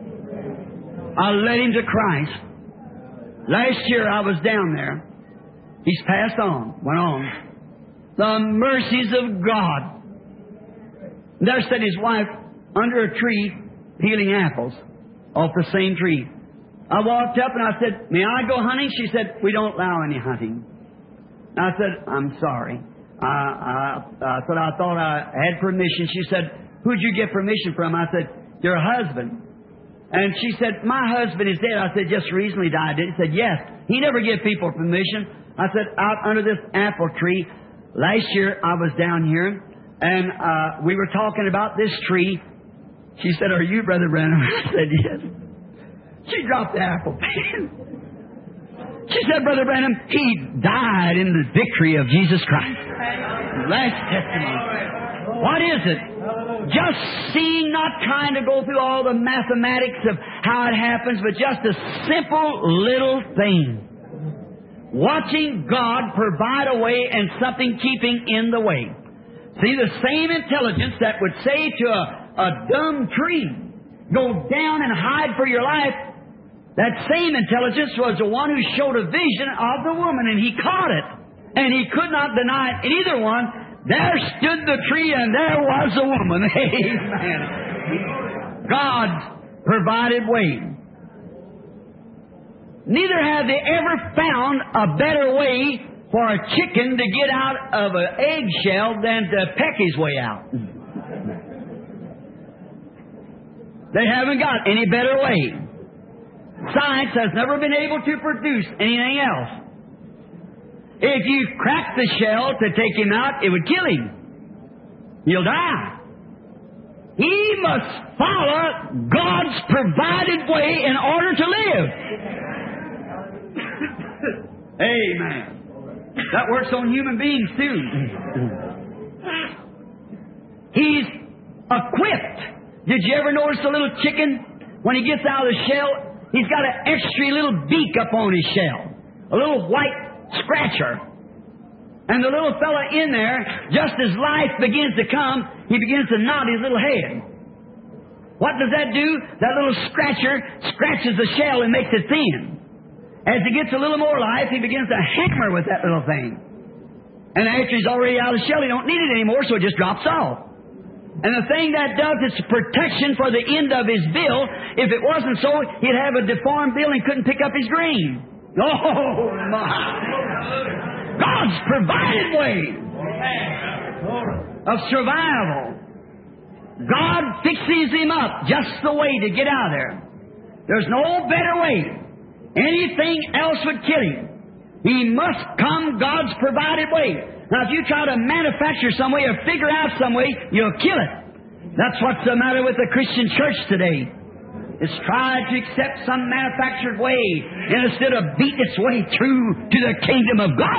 I led him to Christ. Last year I was down there. He's passed on, went on. The mercies of God. There sat his wife under a tree peeling apples off the same tree. I walked up and I said, may I go hunting? She said, we don't allow any hunting. I said, I'm sorry. I, I, I said, I thought I had permission. She said, who'd you get permission from? I said, your husband. And she said, my husband is dead. I said, just recently died. He said, yes. He never gave people permission. I said, out under this apple tree, last year I was down here, and uh, we were talking about this tree. She said, are you Brother Branham? I said, yes. She dropped the apple pan. She said, Brother Branham, he died in the victory of Jesus Christ. Last testimony. What is it? Just seeing, not trying to go through all the mathematics of how it happens, but just a simple little thing. Watching God provide a way and something keeping in the way. See, the same intelligence that would say to a, a dumb tree, go down and hide for your life, that same intelligence was the one who showed a vision of the woman, and he caught it. And he could not deny either one. There stood the tree, and there was the woman. Amen. God's provided way. Neither have they ever found a better way for a chicken to get out of an eggshell than to peck his way out. They haven't got any better way. Science has never been able to produce anything else. If you crack the shell to take him out, it would kill him. He'll die. He must follow God's provided way in order to live. Amen. That works on human beings too. He's equipped. Did you ever notice a little chicken, when he gets out of the shell, he's got an extra little beak up on his shell. A little white scratcher. And the little fella in there, just as life begins to come, he begins to nod his little head. What does that do? That little scratcher scratches the shell and makes it thin. As he gets a little more life, he begins to hammer with that little thing. And after he's already out of the shell, he don't need it anymore, so it just drops off. And the thing that does is protection for the end of his bill. If it wasn't so, he'd have a deformed bill and couldn't pick up his grain. Oh, my. God's provided way of survival. God fixes him up just the way to get out of there. There's no better way. Anything else would kill him. He must come God's provided way. Now, if you try to manufacture some way or figure out some way, you'll kill it. That's what's the matter with the Christian church today. It's tried to accept some manufactured way instead of beating its way through to the kingdom of God.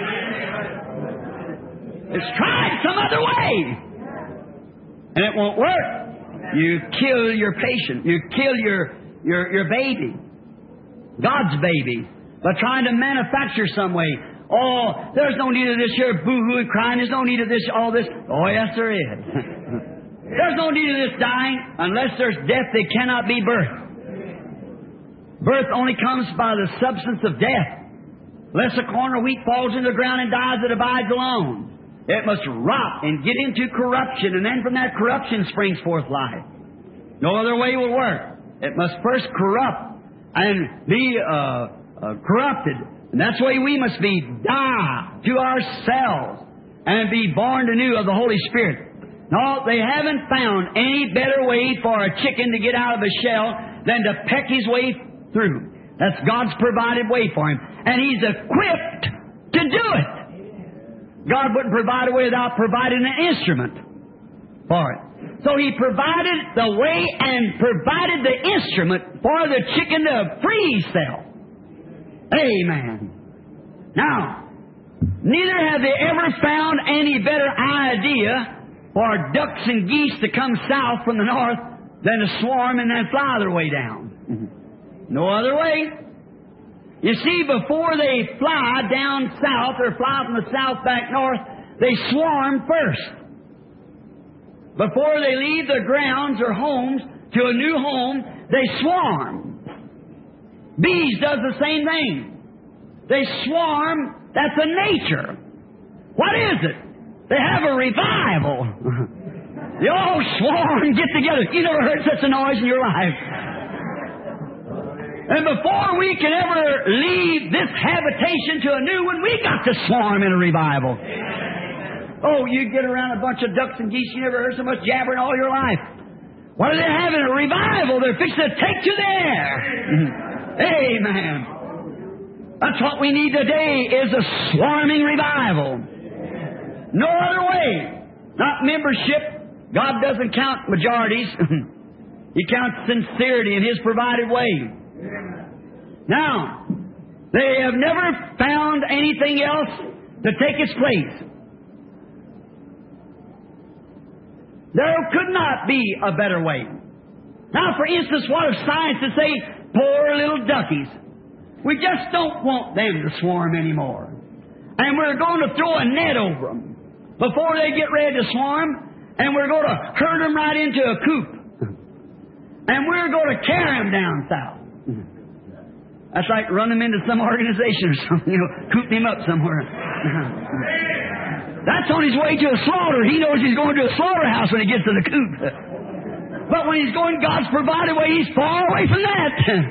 It's tried some other way, and it won't work. You kill your patient. You kill your, your, your baby, God's baby, by trying to manufacture some way. Oh, there's no need of this here boo-hoo and crying. There's no need of this, all this. Oh, yes, there is. There's no need of this dying. Unless there's death, there cannot be birth. Birth only comes by the substance of death. Unless a corn of wheat falls in the ground and dies, it abides alone. It must rot and get into corruption, and then from that corruption springs forth life. No other way will work. It must first corrupt and be uh, uh, corrupted. And that's the way we must be. Die to ourselves and be born anew of the Holy Spirit. No, they haven't found any better way for a chicken to get out of a shell than to peck his way through. That's God's provided way for him. And he's equipped to do it. God wouldn't provide a way without providing an instrument for it. So he provided the way and provided the instrument for the chicken to free himself. Amen. Now, neither have they ever found any better idea for ducks and geese to come south from the north than to swarm and then fly their way down. No other way. You see, before they fly down south or fly from the south back north, they swarm first. Before they leave their grounds or homes to a new home, they swarm. Bees does the same thing. They swarm. That's a nature. What is it? They have a revival. They all swarm and get together. You never heard such a noise in your life. And before we can ever leave this habitation to a new one, we got to swarm in a revival. Oh, you get around a bunch of ducks and geese, you never heard so much jabbering all your life. What are they having? A revival. They're fixing to take to the air. Amen. That's what we need today, is a swarming revival. No other way. Not membership. God doesn't count majorities. He counts sincerity in His provided way. Now, they have never found anything else to take its place. There could not be a better way. Now, for instance, what if science to say, poor little duckies? We just don't want them to swarm anymore. And we're going to throw a net over them before they get ready to swarm, and we're going to herd them right into a coop. And we're going to carry them down south. That's like run them into some organization or something, you know, coop him up somewhere. That's on his way to a slaughter. He knows he's going to a slaughterhouse when he gets to the coop. But when he's going God's provided way, he's far away from that.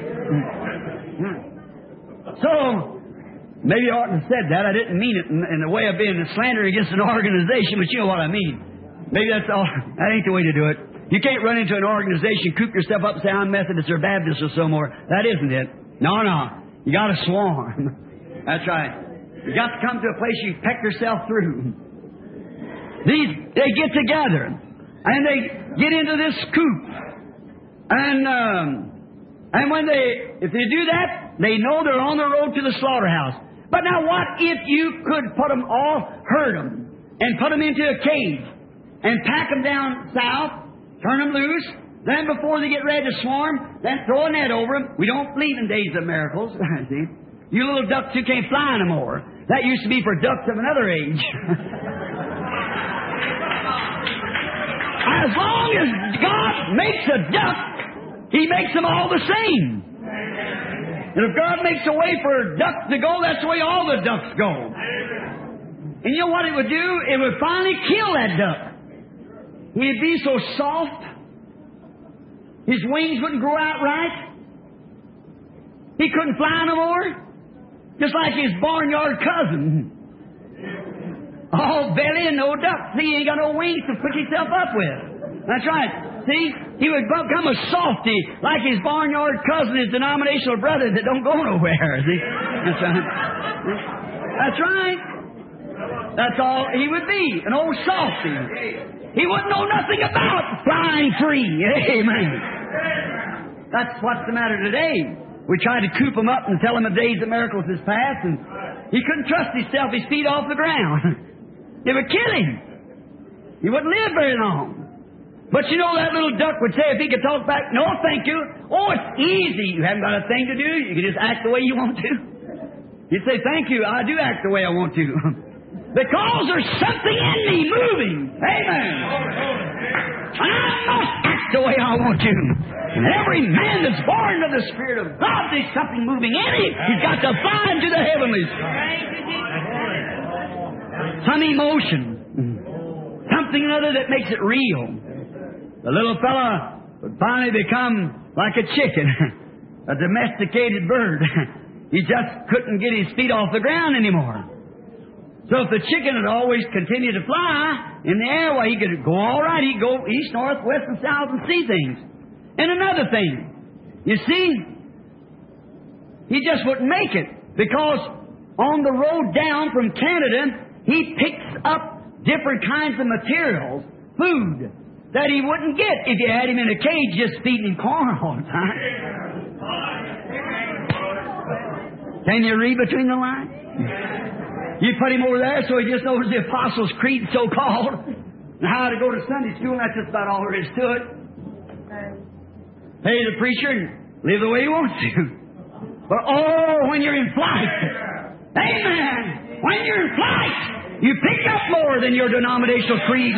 So, maybe I oughtn't have said that. I didn't mean it in, in the way of being a slander against an organization, but you know what I mean. Maybe that's all. That ain't the way to do it. You can't run into an organization, coop yourself up and say, I'm Methodist or Baptist or so more. That isn't it. No, no. You got to swarm. That's right. You got to come to a place you peck yourself through. These, they get together and they get into this coop. And, um, and when they, if they do that, they know they're on the road to the slaughterhouse. But now what if you could put them all, herd them, and put them into a cage, and pack them down south, turn them loose, then before they get ready to swarm, then throw a net over them. We don't believe in days of miracles. See? You little ducks who can't fly no more. That used to be for ducks of another age. As long as God makes a duck, He makes them all the same. And if God makes a way for ducks to go, that's the way all the ducks go. And you know what it would do? It would finally kill that duck. He'd be so soft. His wings wouldn't grow out right. He couldn't fly no more. Just like his barnyard cousin. All belly and no duck. See, he ain't got no wings to pick himself up with. That's right. See, he would become a softy like his barnyard cousin, his denominational brother that don't go nowhere. See? That's right. That's right. That's all he would be, an old softy. He wouldn't know nothing about flying free. Amen. That's what's the matter today. We tried to coop him up and tell him the days of miracles is past, and he couldn't trust himself, his feet off the ground. It would kill him. He wouldn't live very long. But you know, that little duck would say if he could talk back, no, thank you. Oh, it's easy. You haven't got a thing to do. You can just act the way you want to. You'd say, thank you. I do act the way I want to. Because there's something in me moving. Amen. And I must act the way I want to. And every man that's born of the Spirit of God, there's something moving in him. He's got to fly into the heavenlies. Some emotion. Something or other that makes it real. The little fella would finally become like a chicken, a domesticated bird. He just couldn't get his feet off the ground anymore. So if the chicken had always continued to fly in the air, well, he could go all right. He'd go east, north, west, and south and see things. And another thing, you see, he just wouldn't make it because on the road down from Canada, he picks up different kinds of materials, food, that he wouldn't get if you had him in a cage just feeding him corn all the time. Can you read between the lines? You put him over there so he just knows the Apostles' Creed, so-called, and how to go to Sunday school, and that's just about all there is to it. Pay the preacher and live the way you want to. But oh, when you're in flight, amen, when you're in flight, you pick up more than your denominational creed.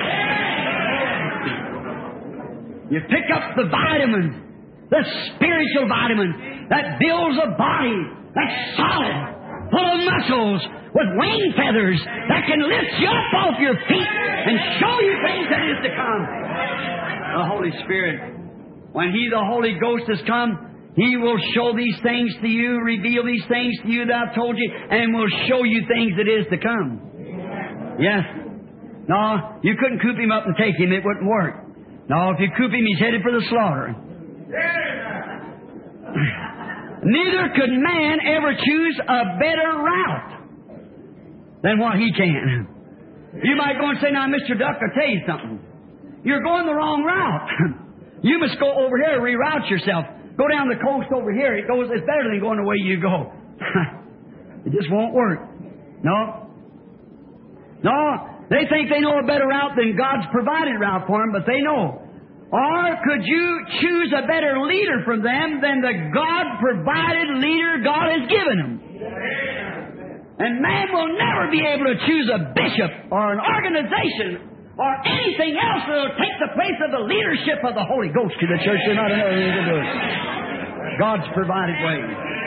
You pick up the vitamins, the spiritual vitamins that builds a body that's solid, full of muscles, with wing feathers that can lift you up off your feet and show you things that is to come. The Holy Spirit, when He, the Holy Ghost, has come, He will show these things to you, reveal these things to you that I've told you, and will show you things that is to come. Yes. No, you couldn't coop Him up and take Him. It wouldn't work. No, if you coop Him, He's headed for the slaughter. Neither could man ever choose a better route than what he can. You might go and say, now, Mister Duck, I'll tell you something. You're going the wrong route. You must go over here and reroute yourself. Go down the coast over here. It goes. It's better than going the way you go. It just won't work. No. No. They think they know a better route than God's provided route for them, but they know. Or could you choose a better leader from them than the God-provided leader God has given them? And man will never be able to choose a bishop or an organization or anything else that will take the place of the leadership of the Holy Ghost to the church. They're not another way to do it. God's provided way.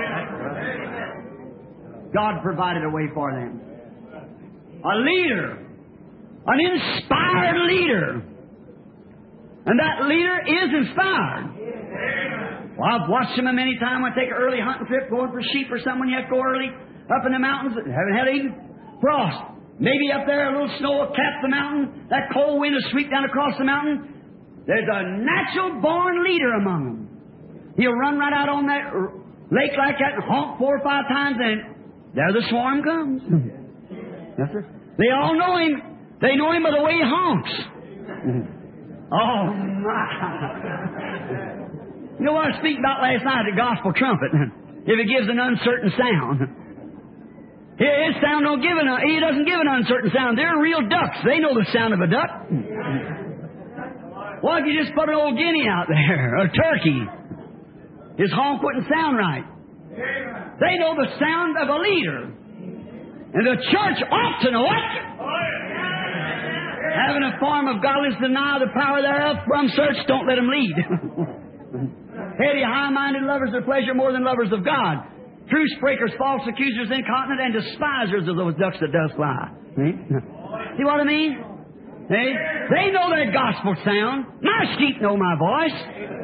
God provided a way for them. A leader. An inspired leader. And that leader is inspired. Well, I've watched him many times. I take an early hunting trip, going for sheep or something. You have to go early up in the mountains. Haven't had even frost. Maybe up there a little snow will cap the mountain. That cold wind will sweep down across the mountain. There's a natural-born leader among them. He'll run right out on that lake like that and honk four or five times, and there the swarm comes. Yes, sir. They all know him. They know him by the way he honks. Oh, my. You know what I was speaking about last night, the gospel trumpet. If it gives an uncertain sound. His sound don't give an, he doesn't give an uncertain sound. They're real ducks. They know the sound of a duck. What if you just put an old guinea out there, a turkey? His honk wouldn't sound right. They know the sound of a leader. And the church ought to know it. Having a form of godliness, deny the power thereof. From search, don't let them lead. Heady, high-minded lovers of pleasure more than lovers of God. Truce breakers, false accusers, incontinent, and despisers of those ducks that does fly. See? See what I mean? They, they know their gospel sound. My sheep know my voice.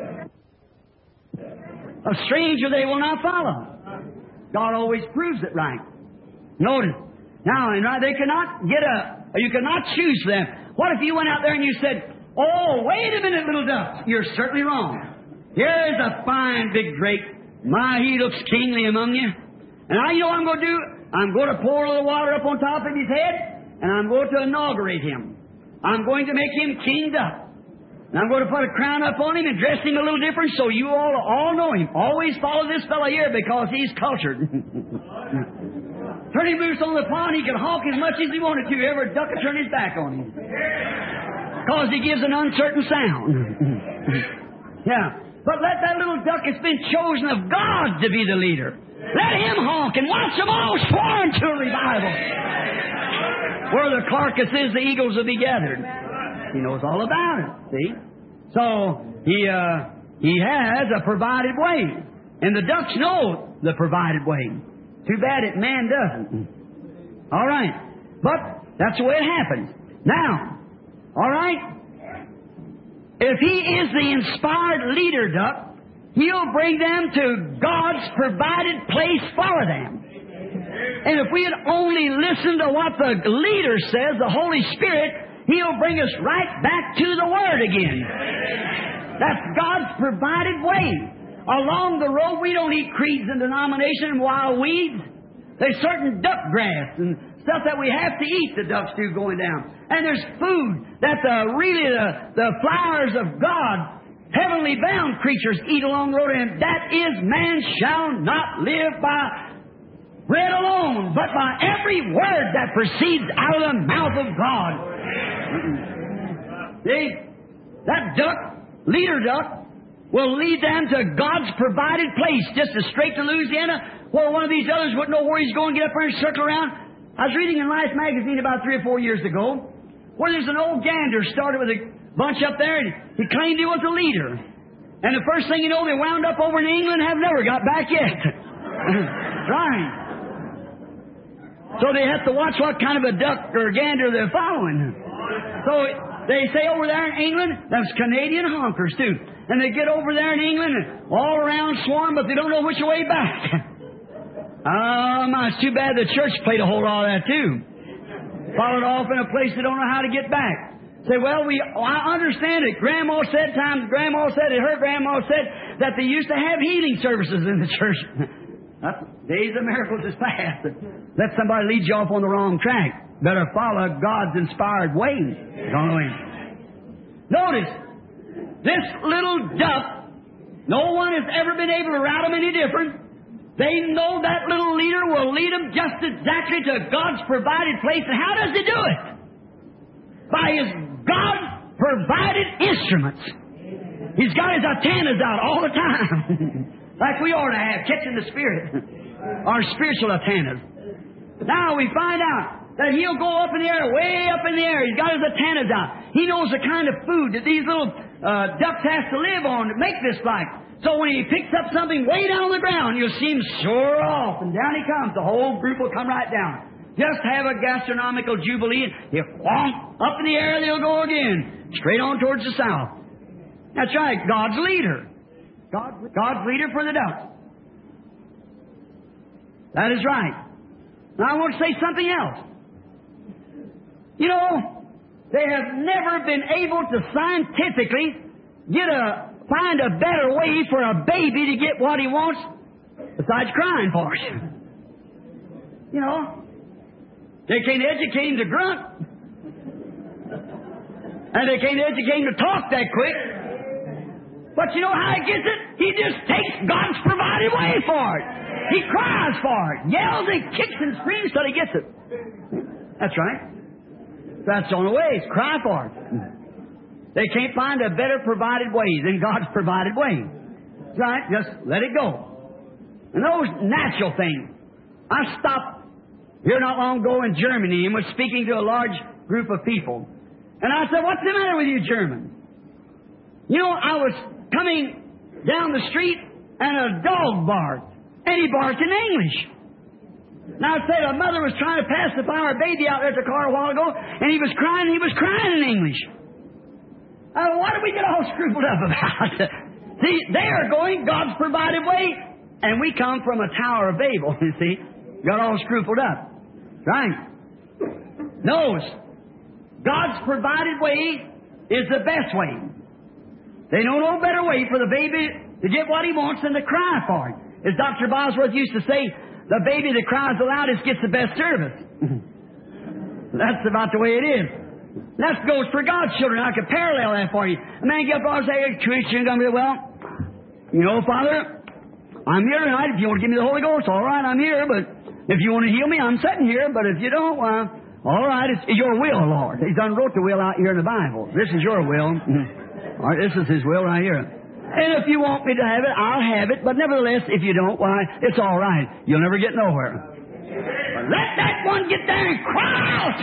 A stranger they will not follow. God always proves it right. Notice. Now, and right, they cannot get a, you cannot choose them. What if you went out there and you said, oh, wait a minute, little ducks. You're certainly wrong. Here's a fine big drake. My, he looks kingly among you. And I, you know what I'm going to do? I'm going to pour a little water up on top of his head, and I'm going to inaugurate him. I'm going to make him king duck. And I'm going to put a crown up on him and dress him a little different so you all all know him. Always follow this fellow here because he's cultured. Turn him loose on the pond, he can honk as much as he wanted to. Every duck will turn his back on him. Because he gives an uncertain sound. Yeah. But let that little duck that's been chosen of God to be the leader. Let him honk and watch them all swarm to a revival. Where the carcass is, the eagles will be gathered. He knows all about it, see? So, he, uh, he has a provided way. And the ducks know the provided way. Too bad it man doesn't. All right. But that's the way it happens. Now, all right, if he is the inspired leader duck, he'll bring them to God's provided place for them. And if we had only listened to what the leader says, the Holy Spirit, He'll bring us right back to the Word again. That's God's provided way. Along the road, we don't eat creeds and denomination and wild weeds. There's certain duck grass and stuff that we have to eat, the ducks do going down. And there's food that the, really the, the flowers of God, heavenly bound creatures eat along the road. And that is, man shall not live by bread alone, but by every word that proceeds out of the mouth of God. See, that duck, leader duck, will lead them to God's provided place, just as straight to Louisiana, where one of these others wouldn't know where he's going, get up there and circle around. I was reading in Life magazine about three or four years ago, where there's an old gander started with a bunch up there, and he claimed he was a leader. And the first thing you know, they wound up over in England and have never got back yet. Right. So they have to watch what kind of a duck or gander they're following. So they say over there in England, there's Canadian honkers too. And they get over there in England and all around swarm, but they don't know which way back. Oh, my, it's too bad the church played a whole lot of that too. Followed off in a place they don't know how to get back. Say, well, we I understand it. Grandma said times, Grandma said it, her grandma said that they used to have healing services in the church. That's, days of miracles is past. Let somebody lead you off on the wrong track. Better follow God's inspired ways. Notice, this little duck, no one has ever been able to route them any different. They know that little leader will lead them just exactly to God's provided place. And how does he do it? By his God-provided instruments. He's got his antennas out all the time. Like we ought to have, catching the Spirit. Our spiritual antennas. Now we find out that he'll go up in the air, way up in the air. He's got his antennas out. He knows the kind of food that these little uh, ducks have to live on to make this like. So when he picks up something way down on the ground, you'll see him soar off, and down he comes. The whole group will come right down. Just have a gastronomical jubilee, and he'll whomp, up in the air, they'll go again, straight on towards the south. That's right, God's leader. God, God's leader for the ducks. That is right. Now I want to say something else. You know, they have never been able to scientifically get a find a better way for a baby to get what he wants besides crying for it. You know, they can't educate him to grunt. And they can't educate him to talk that quick. But you know how he gets it? He just takes God's provided way for it. He cries for it, yells and kicks and screams till he gets it. That's right. That's the only way. It's cry for it. They can't find a better provided way than God's provided way. Right? Just let it go. And those natural things. I stopped here not long ago in Germany and was speaking to a large group of people. And I said, what's the matter with you Germans? You know, I was coming down the street and a dog barked. And he barked in English. Now, I said a mother was trying to pacify her baby out there at the car a while ago, and he was crying, and he was crying in English. Uh, what do we get all screwed up about? See, they are going God's provided way, and we come from a Tower of Babel, you see. Got all screwed up. Right? Notice, God's provided way is the best way. They know no better way for the baby to get what he wants than to cry for it. As Doctor Bosworth used to say, the baby that cries the loudest gets the best service. That's about the way it is. That goes for God's children. I could parallel that for you. A man get up and say, Christian, come here. Well, you know, Father, I'm here tonight. If you want to give me the Holy Ghost, all right, I'm here. But if you want to heal me, I'm sitting here. But if you don't, well, all right, it's your will, Lord. He's done wrote the will out here in the Bible. This is your will. All right, this is His will right here. And if you want me to have it, I'll have it. But nevertheless, if you don't, why, it's all right. You'll never get nowhere. But let that one get there and cry out.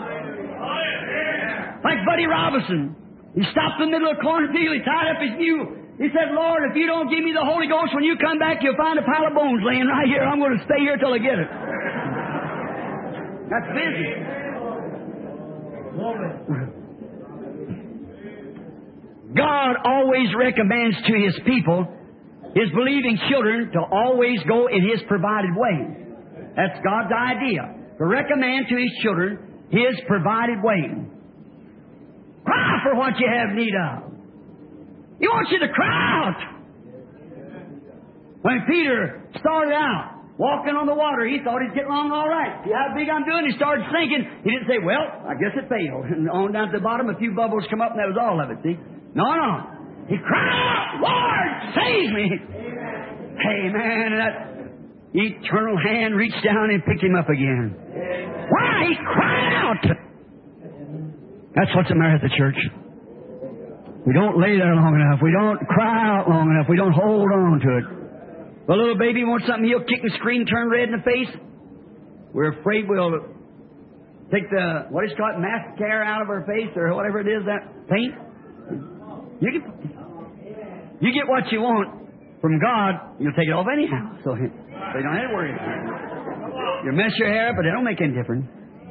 Like Buddy Robinson. He stopped in the middle of a cornfield. He tied up his mule. He said, Lord, if you don't give me the Holy Ghost, when you come back, you'll find a pile of bones laying right here. I'm going to stay here till I get it. That's busy. God always recommends to His people, His believing children, to always go in His provided way. That's God's idea. To recommend to His children His provided way. Cry for what you have need of. He wants you to cry out. When Peter started out walking on the water, he thought he'd get along all right. See how big I'm doing? He started sinking. He didn't say, well, I guess it failed. And on down to the bottom, a few bubbles come up, and that was all of it, see? No, no. He cried out, Lord, save me. Amen. Hey, man, that eternal hand reached down and picked him up again. Amen. Why? He cried out. That's what's the matter at the church. We don't lay there long enough. We don't cry out long enough. We don't hold on to it. The little baby wants something, he'll kick and scream, turn red in the face. We're afraid we'll take the, what is it called, mascara out of our face or whatever it is, that paint. You get, you get what you want from God, you'll take it off anyhow. So, so you don't have to worry about it. You mess your hair up, but it don't make any difference.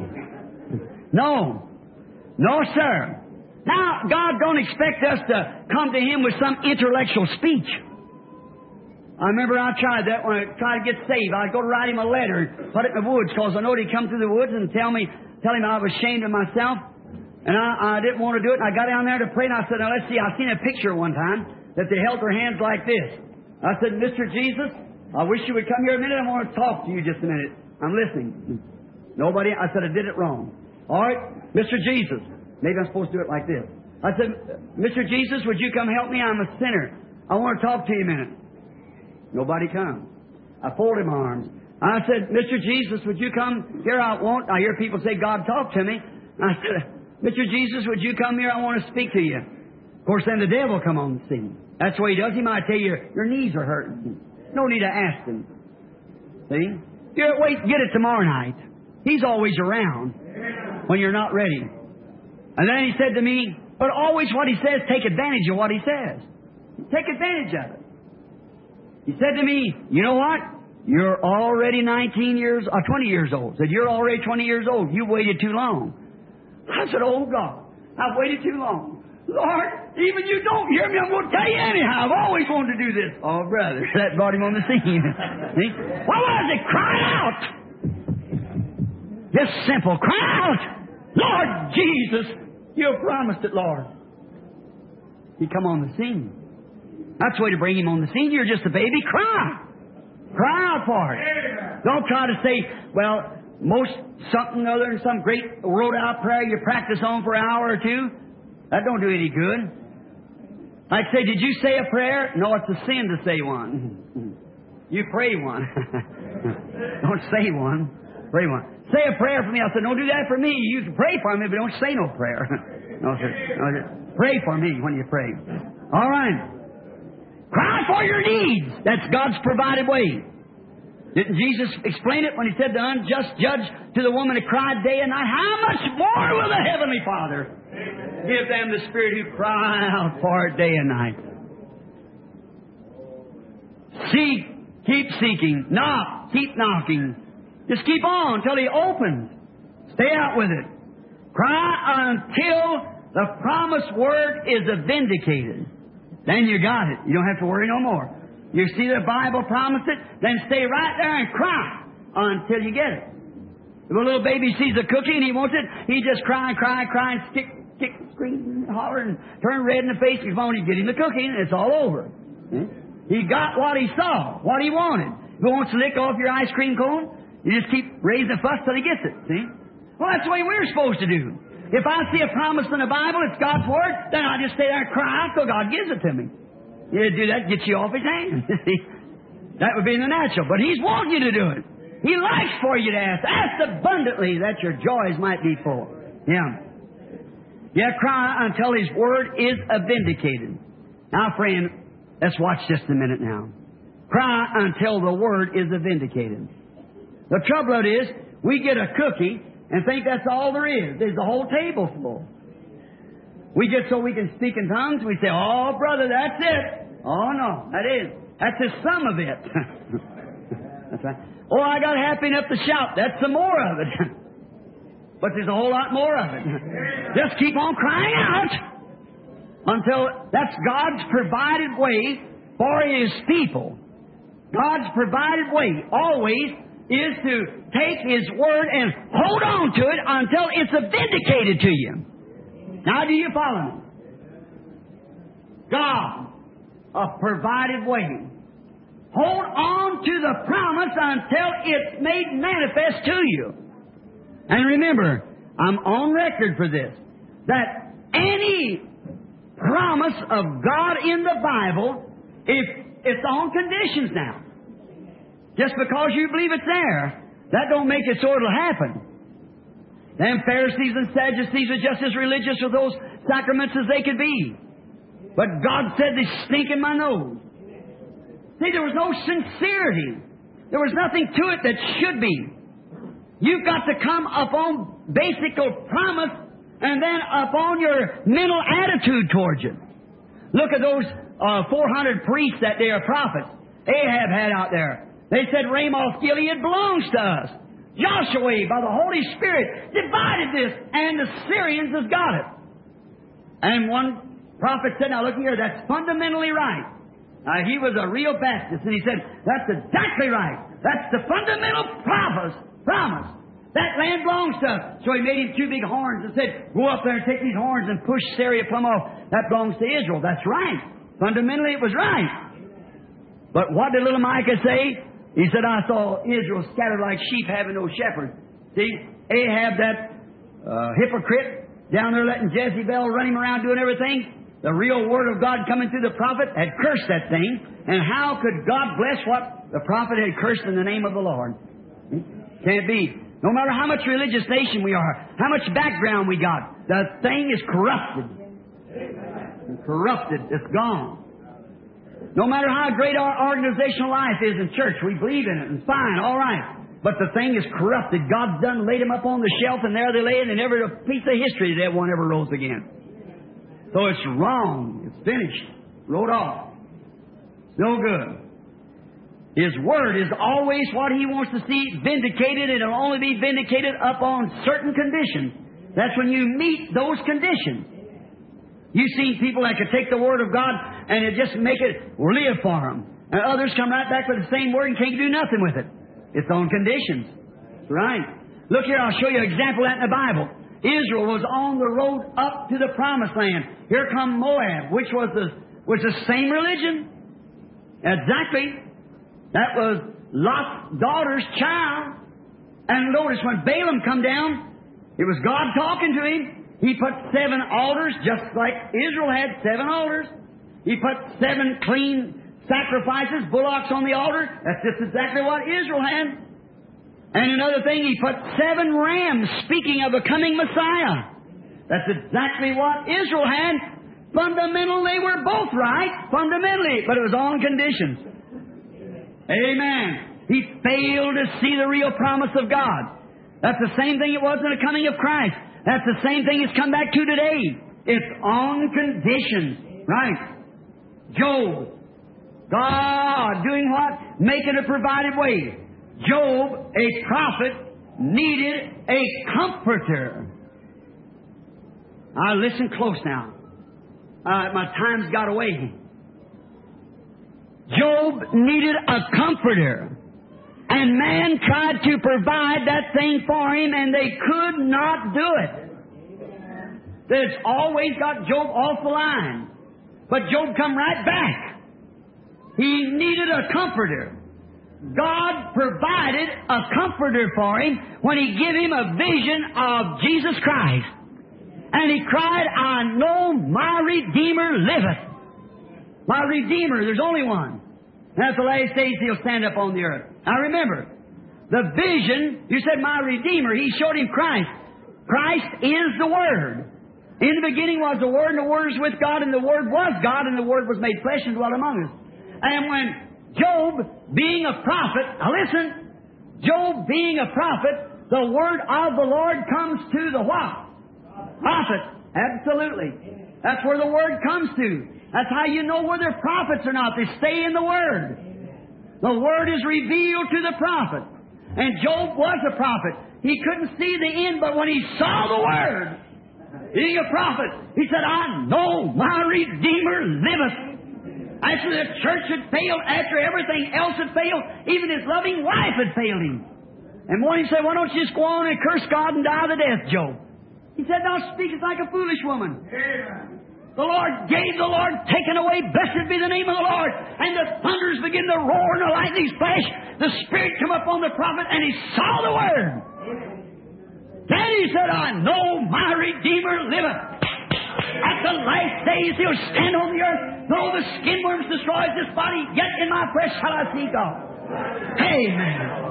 No. No, sir. Now, God don't expect us to come to Him with some intellectual speech. I remember I tried that when I tried to get saved. I'd go to write Him a letter and put it in the woods, because I know He'd come through the woods and tell me, tell Him I was ashamed of myself. And I, I didn't want to do it. And I got down there to pray, and I said, now let's see, I seen a picture one time that they held their hands like this. I said, Mister Jesus, I wish you would come here a minute. I want to talk to you just a minute. I'm listening. Nobody, I said, I did it wrong. All right, Mister Jesus. Maybe I'm supposed to do it like this. I said, Mister Jesus, would you come help me? I'm a sinner. I want to talk to you a minute. Nobody come. I folded my arms. I said, Mister Jesus, would you come here? I won't. I hear people say, God, talk to me. I said, Mister Jesus, would you come here? I want to speak to you. Of course, then the devil come on the scene. That's what he does. He might tell you, your knees are hurting. No need to ask him. See? You wait, get it tomorrow night. He's always around when you're not ready. And then he said to me, but always what he says, take advantage of what he says. Take advantage of it. He said to me, you know what? You're already nineteen years, or twenty years old. Said, you're already twenty years old. You waited too long. I said, oh God, I've waited too long. Lord, even you don't hear me, I'm going to tell you anyhow. I've always wanted to do this. Oh, brother, that brought him on the scene. See? What was it? Cry out. Just simple. Cry out. Lord Jesus, you promised it, Lord. He come on the scene. That's the way to bring him on the scene. You're just a baby. Cry. Cry out for it. Don't try to say, well, most something other than some great wrote out prayer you practice on for an hour or two. That don't do any good. I'd say, did you say a prayer? No, it's a sin to say one. You pray one. Don't say one. Pray one. Say a prayer for me. I said, don't do that for me. You can pray for me, but don't say no prayer. No, sir. No, sir. Pray for me when you pray. All right. Cry for your needs. That's God's provided way. Didn't Jesus explain it when He said the unjust judge to the woman who cried day and night? How much more will the Heavenly Father give them the Spirit who cry out for it day and night? Seek, keep seeking, knock, keep knocking. Just keep on until He opens. Stay out with it. Cry until the promised word is vindicated. Then you got it. You don't have to worry no more. You see the Bible promised it, then stay right there and cry until you get it. If a little baby sees a cookie and he wants it, he just cry and cry and cry and stick, stick, scream, and holler and turn red in the face before you get him the cookie, and it's all over. He got what he saw, what he wanted. If he wants to lick off your ice cream cone, you just keep raising a fuss till he gets it. See? Well, that's the way we're supposed to do. If I see a promise in the Bible, it's God's Word, then I just stay there and cry until God gives it to me. You do that, gets you off His hands. That would be in the natural. But He's wanting you to do it. He likes for you to ask. Ask abundantly that your joys might be full. Yeah. Yeah, cry until His Word is vindicated. Now, friend, let's watch just a minute now. Cry until the Word is vindicated. The trouble is, we get a cookie and think that's all there is. There's a whole table full. We get so we can speak in tongues, we say, oh, brother, that's it. Oh, no, that is. That's just some of it. That's right. Oh, I got happy enough to shout. That's some more of it. But there's a whole lot more of it. Just keep on crying out until that's God's provided way for His people. God's provided way always is to take His Word and hold on to it until it's vindicated to you. Now, do you follow me? God, a provided way. Hold on to the promise until it's made manifest to you. And remember, I'm on record for this, that any promise of God in the Bible, if it's on conditions now. Just because you believe it's there, that don't make it so it'll happen. Them Pharisees and Sadducees are just as religious with those sacraments as they could be. But God said they stink in my nose. See, there was no sincerity. There was nothing to it that should be. You've got to come upon basic promise and then upon your mental attitude towards it. Look at those uh, four hundred priests that they are prophets Ahab had out there. They said Ramoth Gilead belongs to us. Joshua, by the Holy Spirit, divided this, and the Syrians has got it. And one prophet said, now look here, that's fundamentally right. Uh, he was a real Baptist, and he said, that's exactly right. That's the fundamental promise. promise. That land belongs to us. So he made him two big horns and said, go up there and take these horns and push Syria plumb off. That belongs to Israel. That's right. Fundamentally, it was right. But what did little Micah say? He said, I saw Israel scattered like sheep having no shepherd. See, Ahab, that uh, hypocrite, down there letting Jezebel run him around doing everything. The real word of God coming through the prophet had cursed that thing. And how could God bless what the prophet had cursed in the name of the Lord? Can't be. No matter how much religious nation we are, how much background we got, the thing is corrupted. Corrupted. It's gone. No matter how great our organizational life is in church, we believe in it, and fine, all right. But the thing is corrupted. God's done laid them up on the shelf, and there they lay, and never a piece of history that one ever rose again. So it's wrong. It's finished. Wrote off. No good. His Word is always what He wants to see vindicated, and it'll only be vindicated upon certain conditions. That's when you meet those conditions. You've seen people that could take the Word of God and it just make it live for them. And others come right back with the same Word and can't do nothing with it. It's on conditions. Right. Look here, I'll show you an example of that in the Bible. Israel was on the road up to the Promised Land. Here come Moab, which was the, was the same religion. Exactly. That was Lot's daughter's child. And notice when Balaam come down, it was God talking to him. He put seven altars, just like Israel had seven altars. He put seven clean sacrifices, bullocks on the altar. That's just exactly what Israel had. And another thing, he put seven rams, speaking of a coming Messiah. That's exactly what Israel had. Fundamentally, they were both right, fundamentally, but it was on conditions. Amen. He failed to see the real promise of God. That's the same thing it was in the coming of Christ. That's the same thing it's come back to today. It's on conditions. Right. Job. God doing what? Making a provided way. Job, a prophet, needed a comforter. Now listen close now. Uh, my time's got away. Job needed a comforter. And man tried to provide that thing for him, and they could not do it. There's always got Job off the line. But Job come right back. He needed a comforter. God provided a comforter for him when He gave him a vision of Jesus Christ. And he cried, I know my Redeemer liveth. My Redeemer, there's only one. And at the last days He'll stand up on the earth. Now remember, the vision, you said my Redeemer, He showed him Christ. Christ is the Word. In the beginning was the Word, and the Word was with God, and the Word was God, and the Word was made flesh and dwelt among us. And when Job, being a prophet, now listen, Job being a prophet, the Word of the Lord comes to the what? Prophet. Absolutely. That's where the Word comes to. That's how you know whether they're prophets or not. They stay in the Word. The Word is revealed to the prophet. And Job was a prophet. He couldn't see the end, but when he saw the Word, being a prophet, he said, I know my Redeemer liveth. After the church had failed, after everything else had failed, even his loving wife had failed him. And one he said, why don't you just go on and curse God and die the death, Job? He said, thou speakest like a foolish woman. Amen. The Lord gave, the Lord taken away. Blessed be the name of the Lord. And the thunders begin to roar and the lightnings flash. The Spirit come upon the prophet and he saw the Word. Amen. Then he said, I know my Redeemer liveth. At the last days He'll stand on the earth. Though the skin worms destroys this body, yet in my flesh shall I see God. Amen.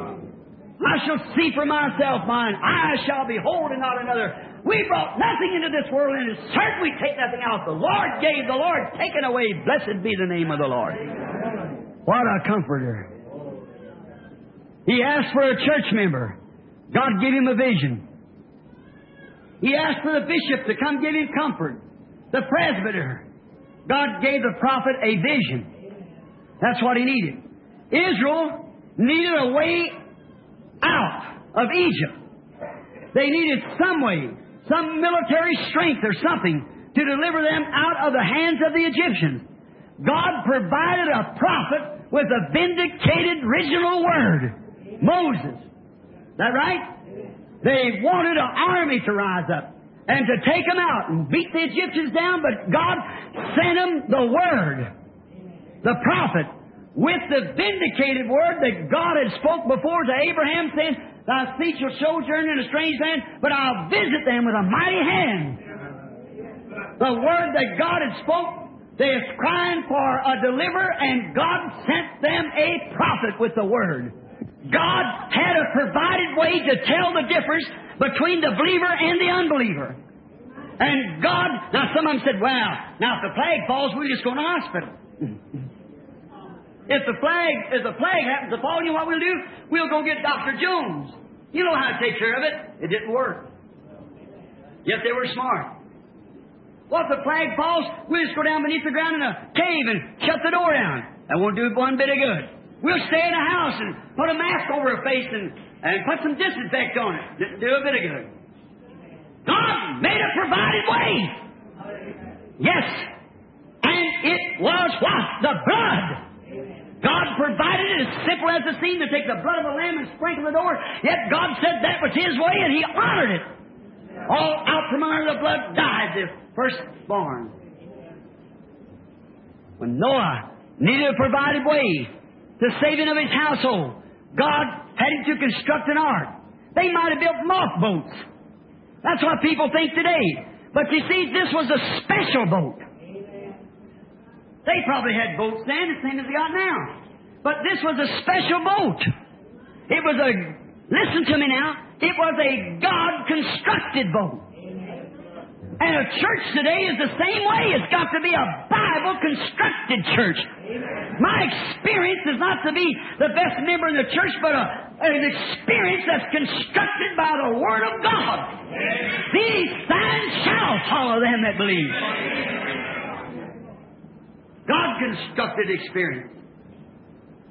I shall see for myself, mine eyes shall behold and not another. We brought nothing into this world, and it's certain we take nothing out. The Lord gave, the Lord taken away. Blessed be the name of the Lord. What a comforter. He asked for a church member. God gave him a vision. He asked for the bishop to come give him comfort. The presbyter. God gave the prophet a vision. That's what he needed. Israel needed a way out of Egypt. They needed some way, some military strength or something to deliver them out of the hands of the Egyptians. God provided a prophet with a vindicated original word, Moses. Is that right? They wanted an army to rise up and to take them out and beat the Egyptians down, but God sent them the word, the prophet, with the vindicated word that God had spoke before to Abraham, saying, thy feet shall sojourn in a strange land, but I'll visit them with a mighty hand. The word that God had spoke, they was crying for a deliverer, and God sent them a prophet with the word. God had a provided way to tell the difference between the believer and the unbeliever. And God, now some of them said, well, now if the plague falls, we'll just go to the hospital. If the plague, if the plague happens to fall, you know what we'll do? We'll go get Doctor Jones. You know how to take care of it. It didn't work. Yet they were smart. Well, if the plague falls, we'll just go down beneath the ground in a cave and shut the door down. That won't do one bit of good. We'll stay in a house and put a mask over our face and, and put some disinfect on it. Didn't do a bit of good. God made a provided way. Yes. And it was what? The blood. God provided it as simple as it seemed to take the blood of a lamb and sprinkle the door. Yet God said that was His way and He honored it. All out from under the blood died the firstborn. When Noah needed a provided way, the saving of his household, God had him to construct an ark. They might have built mothboats. That's what people think today. But you see, this was a special boat. They probably had boats then, the same as they got now. But this was a special boat. It was a, listen to me now, it was a God-constructed boat. And a church today is the same way. It's got to be a Bible-constructed church. My experience is not to be the best member in the church, but a, an experience that's constructed by the Word of God. These signs shall follow them that believe. God-constructed experience.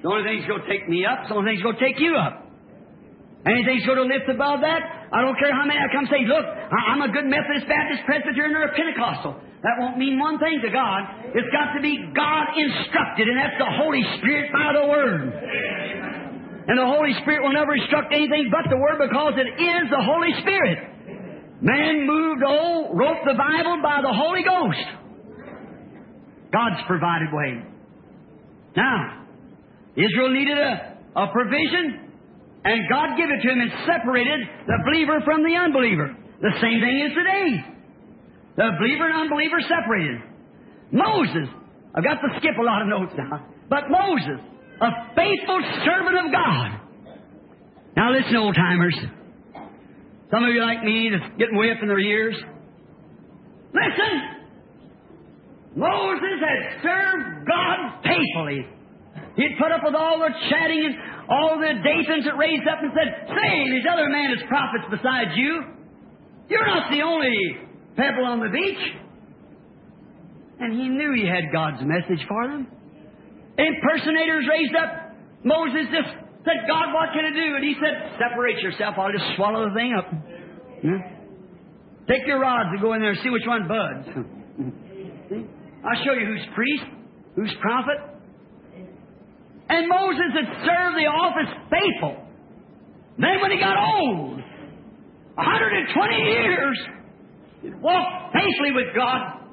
The only thing that's going to take me up, the only thing that's going to take you up. Anything's going to lift above that, I don't care how many I come say, look, I'm a good Methodist, Baptist, Presbyterian, or a Pentecostal. That won't mean one thing to God. It's got to be God instructed, and that's the Holy Spirit by the Word. And the Holy Spirit will never instruct anything but the Word, because it is the Holy Spirit. Man moved old, wrote the Bible by the Holy Ghost. God's provided way. Now, Israel needed a, a provision, and God gave it to him and separated the believer from the unbeliever. The same thing is today. The believer and unbeliever separated. Moses, I've got to skip a lot of notes now, but Moses, a faithful servant of God. Now listen, old timers. Some of you like me that's getting way up in their years. Listen! Moses had served God faithfully. He'd put up with all the chatting and all the Dathans that raised up and said, say, these other men as prophets besides you. You're not the only pebble on the beach. And he knew he had God's message for them. Impersonators raised up. Moses just said, God, what can I do? And he said, separate yourself. I'll just swallow the thing up. Hmm? Take your rods and go in there and see which one buds. I'll show you who's priest, who's prophet. And Moses had served the office faithful. Then when he got old, one hundred twenty years, he walked faithfully with God.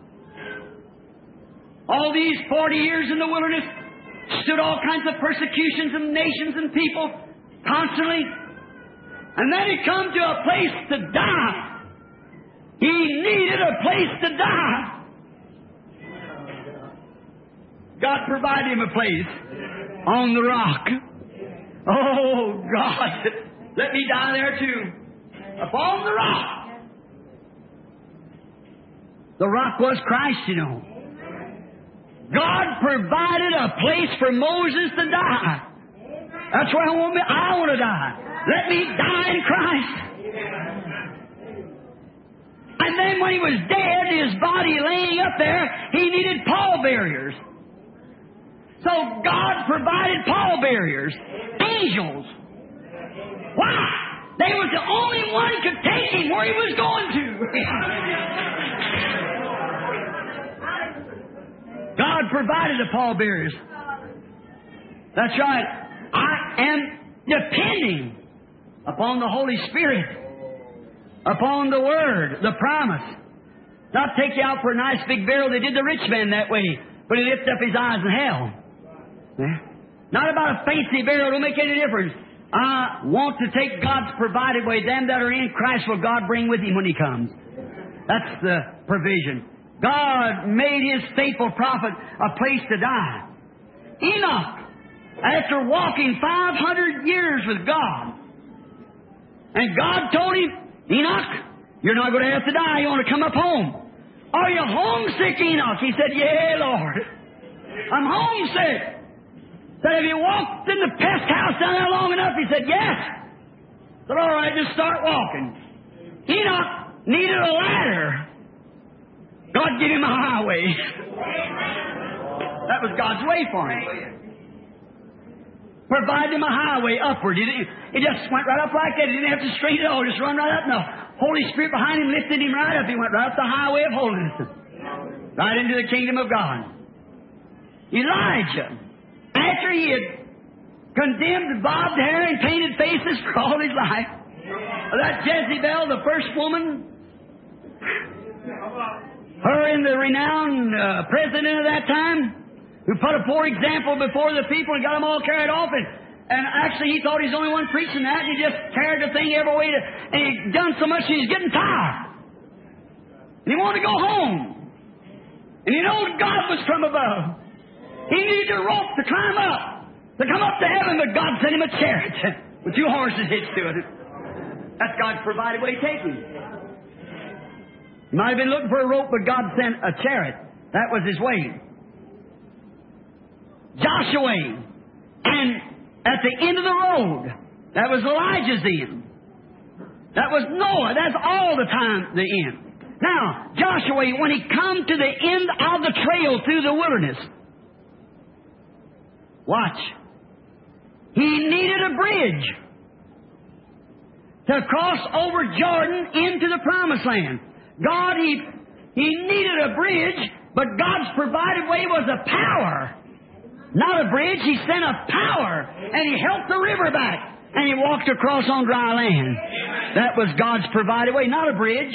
All these forty years in the wilderness, stood all kinds of persecutions of nations and people constantly. And then he come to a place to die. He needed a place to die. God provided him a place on the rock. Oh, God, let me die there too. Upon the rock. The rock was Christ, you know. God provided a place for Moses to die. That's where I want me. I want to die. Let me die in Christ. And then when he was dead, his body laying up there, he needed pallbearers. So God provided pallbearers, angels. Why? They was the only one who could take him where he was going to. God provided the pallbearers. That's right. I am depending upon the Holy Spirit, upon the Word, the promise. Not take you out for a nice big burial. They did the rich man that way, but he lifted up his eyes in hell. Yeah. Not about a fancy burial. Don't make any difference. I want to take God's provided way. Them that are in Christ will God bring with Him when He comes. That's the provision. God made His faithful prophet a place to die. Enoch, after walking five hundred years with God, and God told him, Enoch, you're not going to have to die. You want to come up home. Are you homesick, Enoch? He said, yeah, Lord. I'm homesick. Said, have you walked in the pest house down there long enough? He said, yes. Said, all right, just start walking. Enoch needed a ladder. God gave him a highway. That was God's way for him. Provide him a highway upward. He, he just went right up like that. He didn't have to straighten it all. Just run right up. No. Holy Spirit behind him lifted him right up. He went right up the highway of holiness. Right into the kingdom of God. Elijah, after he had condemned bobbed hair and painted faces for all his life, that Jezebel, the first woman, her and the renowned uh, president of that time, who put a poor example before the people and got them all carried off. And, and actually, he thought he was the only one preaching that. And he just carried the thing every way. To, and he done so much that he's getting tired. And he wanted to go home. And he knew God was from above. He needed a rope to climb up, to come up to heaven, but God sent him a chariot with two horses hitched to it. That's God's provided way to take him. He might have been looking for a rope, but God sent a chariot. That was his way. Joshua, and at the end of the road, that was Elijah's end. That was Noah. That's all the time the end. Now, Joshua, when he come to the end of the trail through the wilderness, watch. He needed a bridge to cross over Jordan into the Promised Land. God, He, he needed a bridge, but God's provided way was a power. Not a bridge, He sent a power, and He helped the river back, and He walked across on dry land. That was God's provided way, not a bridge.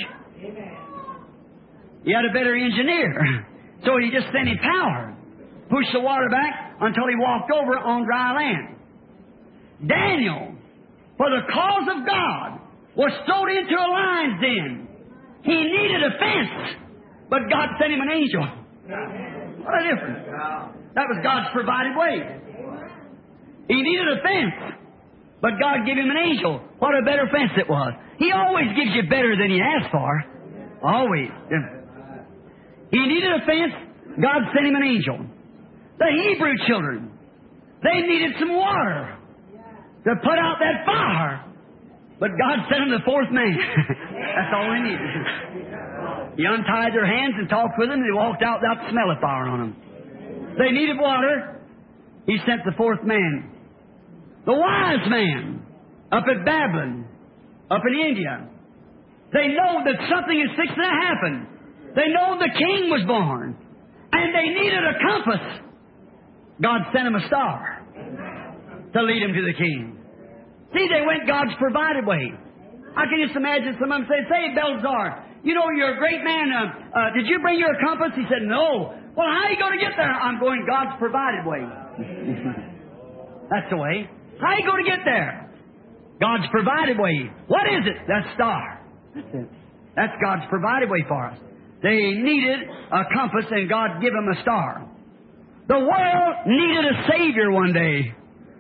He had a better engineer, so He just sent Him power. Pushed the water back until He walked over on dry land. Daniel, for the cause of God, was thrown into a lion's den. He needed a fence, but God sent him an angel. What a difference. That was God's provided way. He needed a fence, but God gave him an angel. What a better fence it was. He always gives you better than He asked for. Always. He needed a fence, God sent him an angel. The Hebrew children, they needed some water to put out that fire. But God sent them the fourth man. That's all they needed. He untied their hands and talked with them, and they walked out without the smell of fire on them. They needed water. He sent the fourth man. The wise man up at Babylon, up in India. They know that something is fixing to happen. They know the king was born. And they needed a compass. God sent them a star to lead them to the king. See, they went God's provided way. I can just imagine some of them say, say, Belshazzar, you know, you're a great man. Uh, uh, did you bring your compass? He said, no. Well, how are you going to get there? I'm going God's provided way. That's the way. How are you going to get there? God's provided way. What is it? That star. That's it. That's God's provided way for us. They needed a compass, and God gave them a star. The world needed a Savior one day.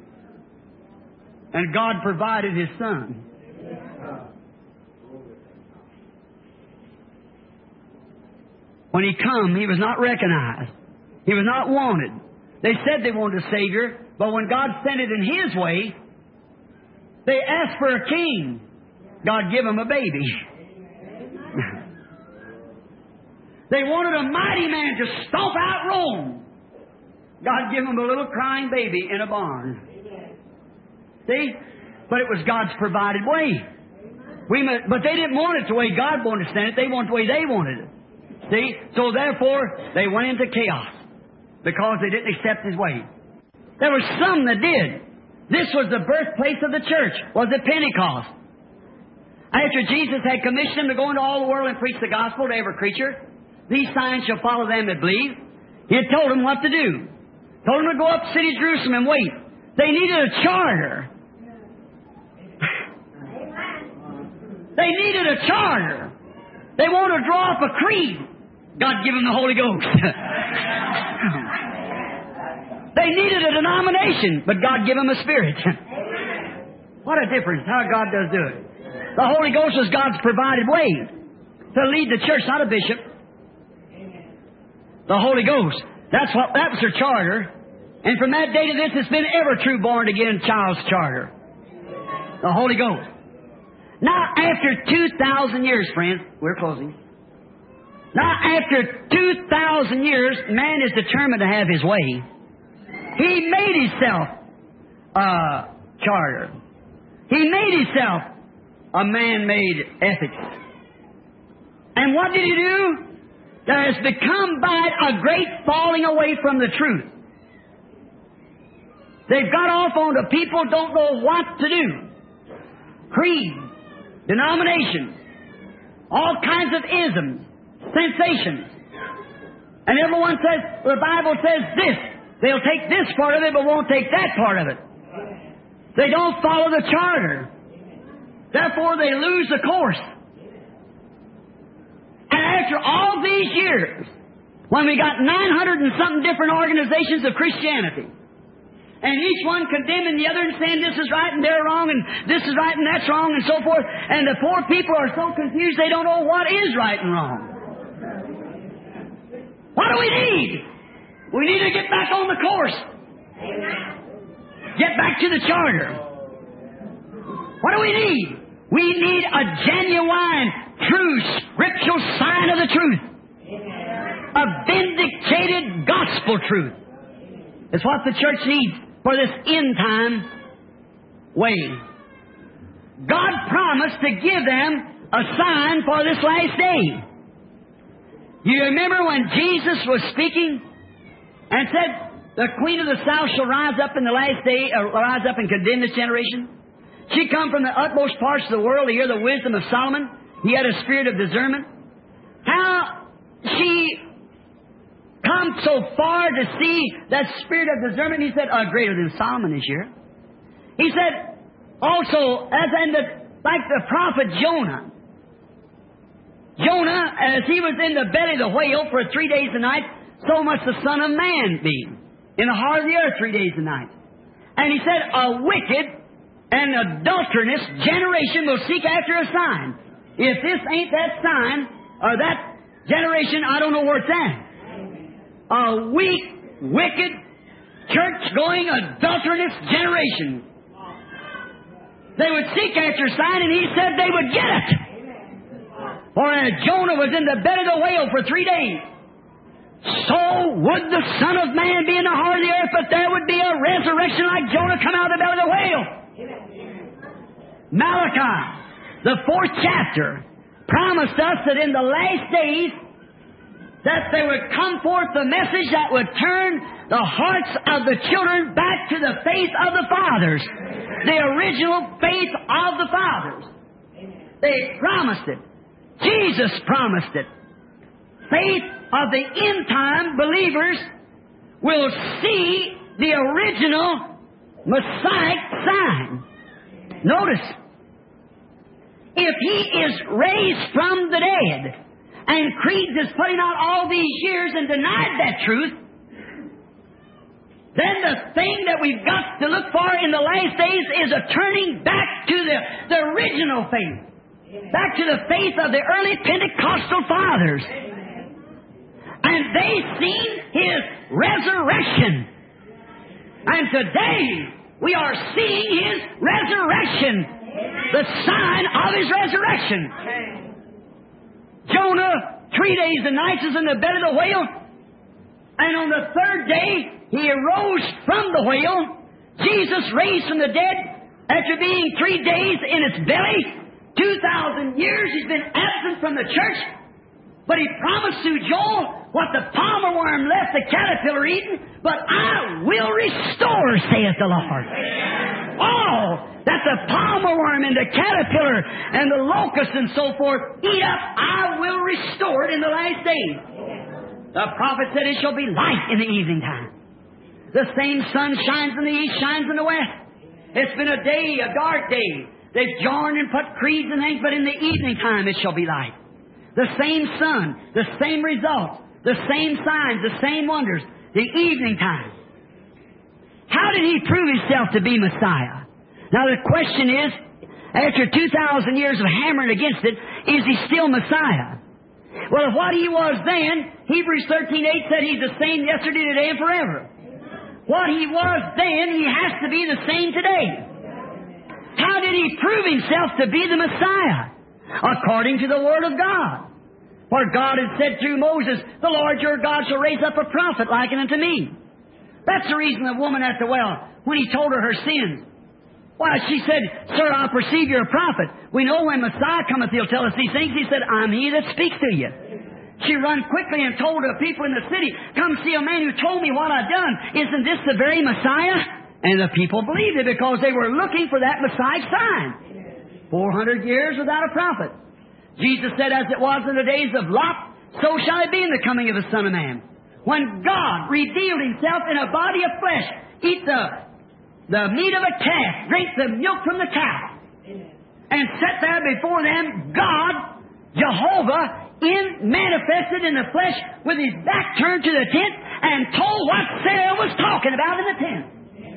And God provided His Son. When He come, He was not recognized. He was not wanted. They said they wanted a Savior, but when God sent it in His way, they asked for a king. God gave them a baby. They wanted a mighty man to stomp out Rome. God gave them a little crying baby in a barn. See? But it was God's provided way. We must, but they didn't want it the way God wanted to send it. They wanted the way they wanted it. See? So therefore, they went into chaos because they didn't accept His way. There were some that did. This was the birthplace of the church, was at Pentecost. After Jesus had commissioned them to go into all the world and preach the gospel to every creature, these signs shall follow them that believe. He had told them what to do. Told them to go up to city Jerusalem and wait. They needed a charter. They needed a charter. They wanted to draw up a creed. God give them the Holy Ghost. They needed a denomination, but God give them a spirit. What a difference how God does do it. The Holy Ghost is God's provided way to lead the church, not a bishop. The Holy Ghost. That's what, that was their charter. And from that day to this, it's been ever true born again child's charter. The Holy Ghost. Now, after two thousand years, friends, we're closing. Now, after two thousand years, man is determined to have his way. He made himself a charter. He made himself a man-made ethics. And what did he do? There has become by it a great falling away from the truth. They've got off on the people don't know what to do. Creed, denomination, all kinds of isms, sensations. And everyone says, the Bible says this. They'll take this part of it, but won't take that part of it. They don't follow the charter. Therefore, they lose the course. And after all these years, when we got nine hundred and something different organizations of Christianity, and each one condemning the other and saying this is right and they're wrong and this is right and that's wrong and so forth, and the poor people are so confused they don't know what is right and wrong. What do we need? We need to get back on the course. Get back to the charter. What do we need? We need a genuine, true, scriptural sign of the truth. A vindicated gospel truth. It's what the church needs for this end time way. God promised to give them a sign for this last day. You remember when Jesus was speaking and said, the queen of the south shall rise up in the last day, or rise up and condemn this generation? She come from the utmost parts of the world to hear the wisdom of Solomon. He had a spirit of discernment. How she come so far to see that spirit of discernment? He said, uh, greater than Solomon is here. He said, also, as in the, like the prophet Jonah. Jonah, as he was in the belly of the whale for three days and nights, so must the Son of Man be in the heart of the earth three days and nights. And he said, a wicked and adulterous generation will seek after a sign. If this ain't that sign, or that generation, I don't know where it's at. A weak, wicked, church-going, adulterous generation. They would seek after a sign, and he said they would get it. For as Jonah was in the belly of the whale for three days, so would the Son of Man be in the heart of the earth, but there would be a resurrection like Jonah come out of the belly of the whale. Malachi, the fourth chapter, promised us that in the last days that there would come forth the message that would turn the hearts of the children back to the faith of the fathers, the original faith of the fathers. They promised it. Jesus promised it. Faith of the end-time believers will see the original Messiah sign. Notice, if He is raised from the dead, and creeds is putting out all these years and denied that truth, then the thing that we've got to look for in the last days is a turning back to the, the original faith. Back to the faith of the early Pentecostal fathers. And they seen His resurrection. And today we are seeing His resurrection. The sign of His resurrection. Jonah, three days and nights, is in the belly of the whale. And on the third day, he arose from the whale. Jesus raised from the dead after being three days in its belly. Two thousand years he's been absent from the church. But he promised through Joel what the palmer worm left the caterpillar eating. But I will restore, saith the Lord. All that the palmer worm and the caterpillar and the locust and so forth eat up, I will restore it in the last days. The prophet said it shall be light in the evening time. The same sun shines in the east, shines in the west. It's been a day, a dark day. They've joined and put creeds and things, but in the evening time it shall be light. The same sun, the same results, the same signs, the same wonders, the evening time. How did He prove Himself to be Messiah? Now the question is, after two thousand years of hammering against it, is He still Messiah? Well, if what He was then, Hebrews thirteen eight said He's the same yesterday, today, and forever. What He was then, He has to be the same today. How did He prove Himself to be the Messiah? According to the Word of God. For God had said through Moses, the Lord your God shall raise up a prophet like unto me. That's the reason the woman at the well, when He told her her sins, why, she said, Sir, I perceive you're a prophet. We know when Messiah cometh, He'll tell us these things. He said, I'm He that speaks to you. She run quickly and told the people in the city, come see a man who told me what I've done. Isn't this the very Messiah? And the people believed it because they were looking for that Messiah sign. Four hundred years without a prophet. Jesus said, as it was in the days of Lot, so shall it be in the coming of the Son of Man. When God revealed Himself in a body of flesh, eat the, the meat of a calf, drink the milk from the cow, and set there before them God, Jehovah, in manifested in the flesh with His back turned to the tent and told what Sarah was talking about in the tent.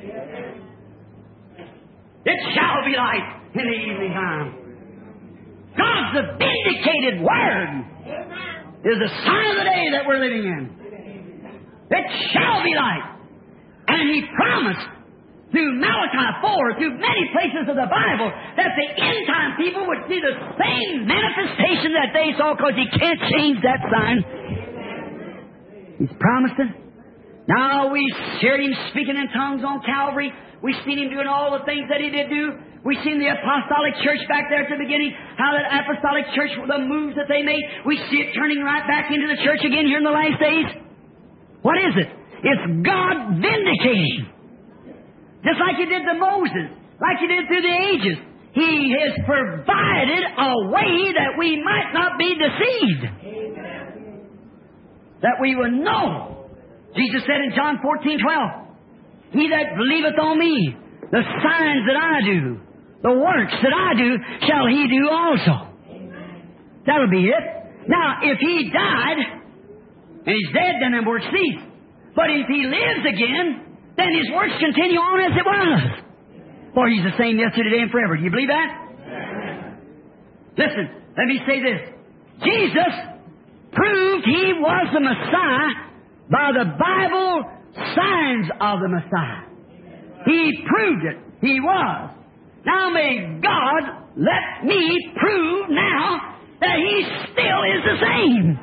It shall be light in the evening time. God's the vindicated Word is the sign of the day that we're living in. It shall be light. And He promised through Malachi four, through many places of the Bible, that the end time people would see the same manifestation that they saw, because He can't change that sign. He's promised it. Now we heard Him speaking in tongues on Calvary. We've seen Him doing all the things that He did do. We've seen the apostolic church back there at the beginning, how that apostolic church, the moves that they made, we see it turning right back into the church again here in the last days. What is it? It's God vindicating. Just like He did to Moses, like He did through the ages. He has provided a way that we might not be deceived. Amen. That we would know. Jesus said in John fourteen twelve, He that believeth on Me, the signs that I do, the works that I do, shall he do also. Amen. That'll be it. Now, if He died, and He's dead, then them works cease. But if He lives again, then His works continue on as it was. For He's the same yesterday, today, and forever. Do you believe that? Amen. Listen, let me say this. Jesus proved He was the Messiah by the Bible signs of the Messiah. He proved it. He was. Now may God let me prove now that He still is the same.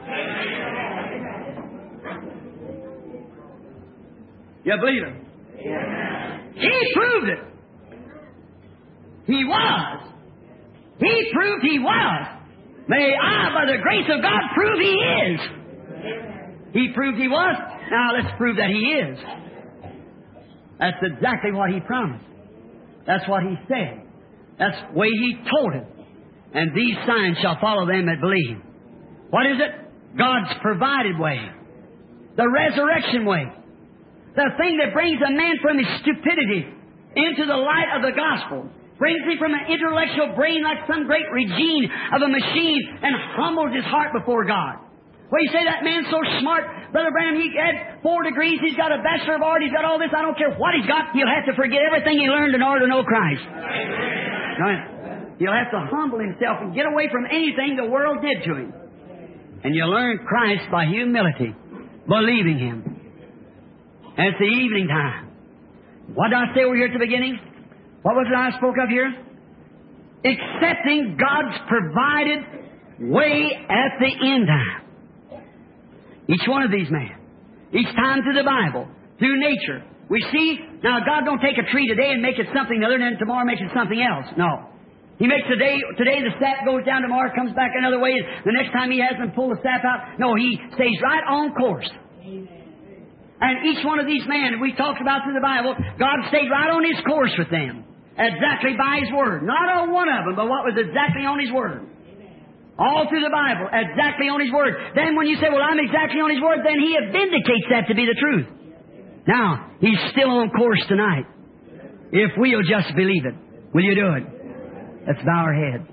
You believe it? He proved it. He was. He proved He was. May I, by the grace of God, prove He is. He proved He was. Now let's prove that He is. That's exactly what He promised. That's what He said. That's the way He told it. And these signs shall follow them that believe. What is it? God's provided way. The resurrection way. The thing that brings a man from his stupidity into the light of the gospel. Brings him from an intellectual brain like some great regime of a machine and humbles his heart before God. Well, you say that man's so smart. Brother Branham, he had four degrees. He's got a Bachelor of Arts. He's got all this. I don't care what he's got. He'll have to forget everything he learned in order to know Christ. Right? He'll have to humble himself and get away from anything the world did to him. And you learn Christ by humility, believing Him. And it's the evening time. What did I say over here at the beginning? What was it I spoke of here? Accepting God's provided way at the end time. Each one of these men. Each time through the Bible. Through nature. We see, now God don't take a tree today and make it something other, and then tomorrow makes it something else. No. He makes today, today the sap goes down, tomorrow comes back another way. The next time He has them pull the sap out. No, He stays right on course. And each one of these men we talked about through the Bible, God stayed right on His course with them. Exactly by His Word. Not on one of them, but what was exactly on His Word. All through the Bible, exactly on His Word. Then when you say, well, I'm exactly on His Word, then He vindicates that to be the truth. Now, He's still on course tonight. If we'll just believe it. Will you do it? Let's bow our heads.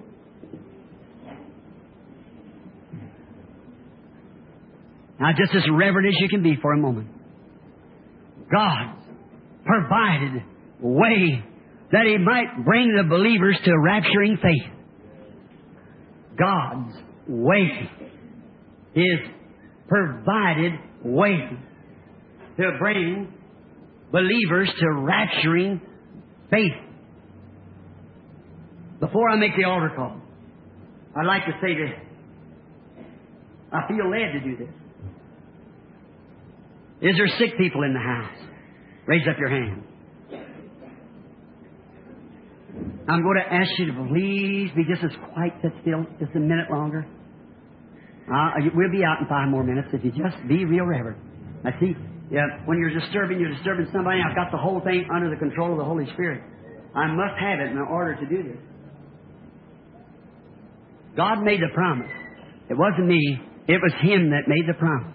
Now, just as reverent as you can be for a moment. God's provided way that He might bring the believers to rapturing faith. God's way. His provided way to bring believers to rapturing faith. Before I make the altar call, I'd like to say this. I feel led to do this. Is there sick people in the house? Raise up your hand. I'm going to ask you to please be just as quiet, sit still, just a minute longer. Uh, we'll be out in five more minutes if you just be real reverent. I see, yeah, when you're disturbing, you're disturbing somebody. I've got the whole thing under the control of the Holy Spirit. I must have it in order to do this. God made the promise. It wasn't me. It was Him that made the promise.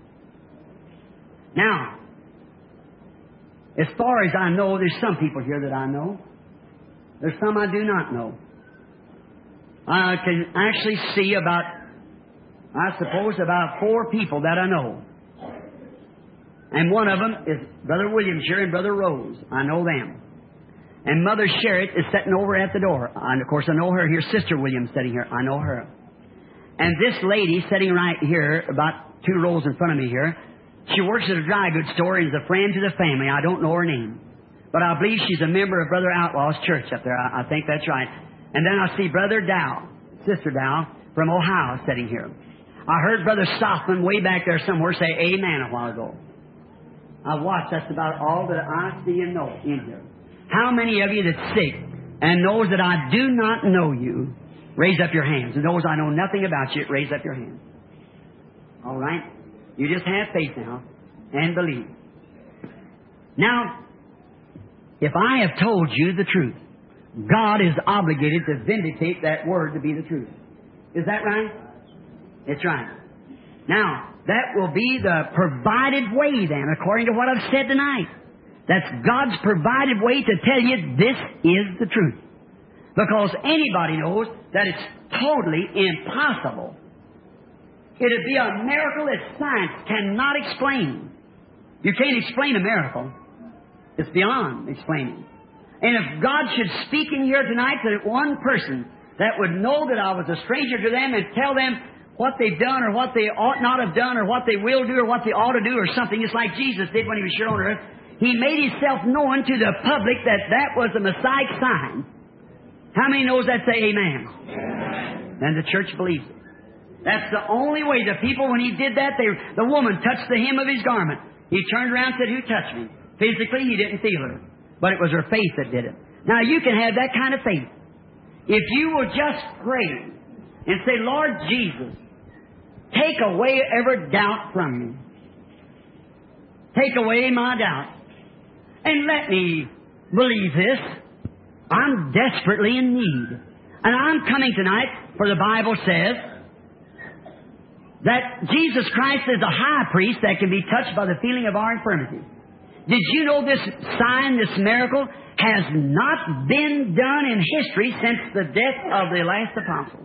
Now, as far as I know, there's some people here that I know. There's some I do not know. I can actually see about, I suppose, about four people that I know. And one of them is Brother Williams here and Brother Rose. I know them. And Mother Sherritt is sitting over at the door. And of course, I know her here. Sister Williams sitting here. I know her. And this lady sitting right here, about two rows in front of me here, she works at a dry goods store and is a friend to the family. I don't know her name. But I believe she's a member of Brother Outlaw's church up there. I, I think that's right. And then I see Brother Dow, Sister Dow, from Ohio sitting here. I heard Brother Stockman way back there somewhere say amen a while ago. I watch. That's about all that I see and know in here. How many of you that's sick and knows that I do not know you, raise up your hands. And those I know nothing about you, raise up your hands. All right? You just have faith now and believe. Now, if I have told you the truth, God is obligated to vindicate that word to be the truth. Is that right? It's right. Now, that will be the provided way then, according to what I've said tonight. That's God's provided way to tell you this is the truth. Because anybody knows that it's totally impossible. It'd be a miracle that science cannot explain. You can't explain a miracle. It's beyond explaining. And if God should speak in here tonight to one person that would know that I was a stranger to them and tell them what they've done or what they ought not have done or what they will do or what they ought to do or something, just like Jesus did when He was here on earth, He made Himself known to the public that that was the Messiah sign. How many knows that? Say amen. Amen. And the church believes it. That's the only way. The people, when He did that, they, the woman touched the hem of His garment. He turned around and said, "Who touched me?" Physically, He didn't feel her. But it was her faith that did it. Now, you can have that kind of faith. If you will just pray and say, "Lord Jesus, take away every doubt from me. Take away my doubt. And let me believe this. I'm desperately in need. And I'm coming tonight, for the Bible says that Jesus Christ is a high priest that can be touched by the feeling of our infirmity. Did you know this sign, this miracle, has not been done in history since the death of the last apostle?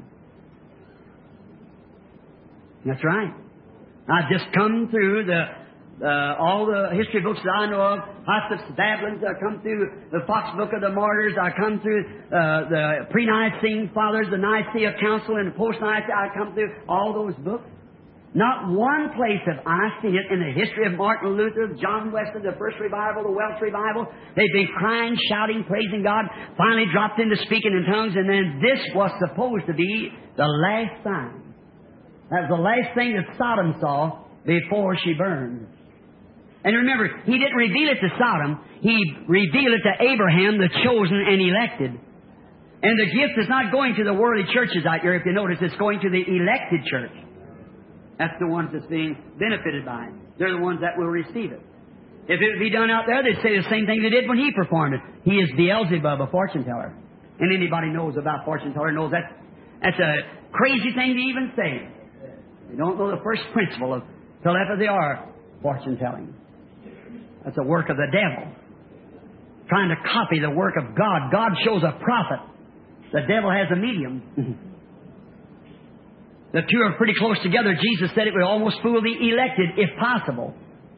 That's right. I've just come through the uh, all the history books that I know of, Hospice Babylons. I come through the Fox Book of the Martyrs. I come through uh, the Pre-Nicene Fathers, the Nicaea Council, and the Post-Nicea. I come through all those books. Not one place have I seen it in the history of Martin Luther, John Wesley, the First Revival, the Welsh Revival. They've been crying, shouting, praising God, finally dropped into speaking in tongues, and then this was supposed to be the last sign. That was the last thing that Sodom saw before she burned. And remember, He didn't reveal it to Sodom. He revealed it to Abraham, the chosen and elected. And the gift is not going to the worldly churches out here. If you notice, it's going to the elected church. That's the ones that's being benefited by it. They're the ones that will receive it. If it would be done out there, they'd say the same thing they did when He performed it. He is Beelzebub, a fortune teller. And anybody knows about fortune teller knows that that's a crazy thing to even say. They don't know the first principle of telepathy or fortune telling. That's a work of the devil. Trying to copy the work of God. God shows a prophet. The devil has a medium. The two are pretty close together. Jesus said it would almost fool the elected if possible.